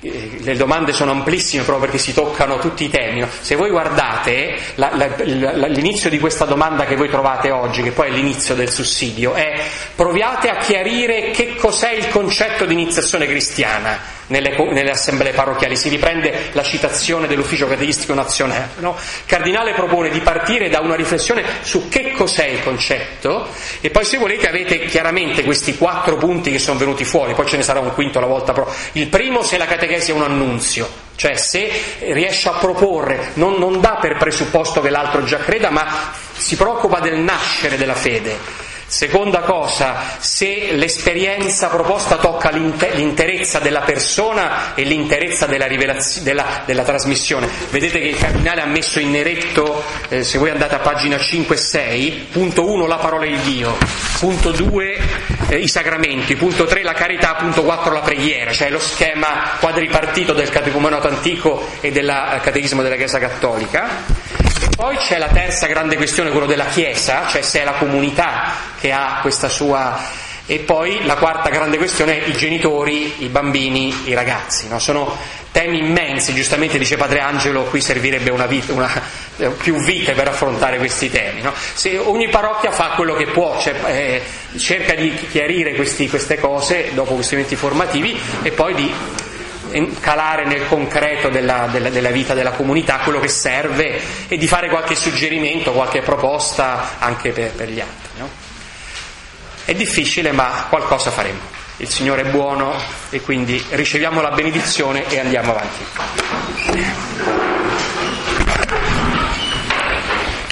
le domande sono amplissime proprio perché si toccano tutti i temi, no? Se voi guardate la, la, la, l'inizio di questa domanda che voi trovate oggi, che poi è l'inizio del sussidio, è: proviate a chiarire che cos'è il concetto di iniziazione cristiana. Nelle, nelle assemblee parrocchiali si riprende la citazione dell'Ufficio Catechistico Nazionale, no? Il Cardinale propone di partire da una riflessione su che cos'è il concetto, e poi se volete avete chiaramente questi quattro punti che sono venuti fuori, poi ce ne sarà un quinto la volta. Però il primo, se la catechesi è un annunzio, cioè se riesce a proporre, non, non dà per presupposto che l'altro già creda, ma si preoccupa del nascere della fede. Seconda cosa, se l'esperienza proposta tocca l'interezza della persona e l'interezza della, rivelazione, della, della trasmissione. Vedete che il Cardinale ha messo in neretto, eh, se voi andate a pagina cinque e sei, punto uno la parola di Dio, punto due eh, i sacramenti, punto tre la carità, punto quattro la preghiera, cioè lo schema quadripartito del catecumenato antico e del catechismo della Chiesa Cattolica. Poi c'è la terza grande questione, quello della Chiesa, cioè se è la comunità che ha questa sua... E poi la quarta grande questione è i genitori, i bambini, i ragazzi, no? Sono temi immensi, giustamente dice Padre Angelo, qui servirebbe una vita, una, più vite per affrontare questi temi, no? Se ogni parrocchia fa quello che può, cioè, eh, cerca di chiarire questi, queste cose dopo questi eventi formativi e poi di calare nel concreto della, della, della vita della comunità quello che serve e di fare qualche suggerimento, qualche proposta anche per, per gli altri, no? È difficile, ma qualcosa faremo. Il Signore è buono e quindi riceviamo la benedizione e andiamo avanti.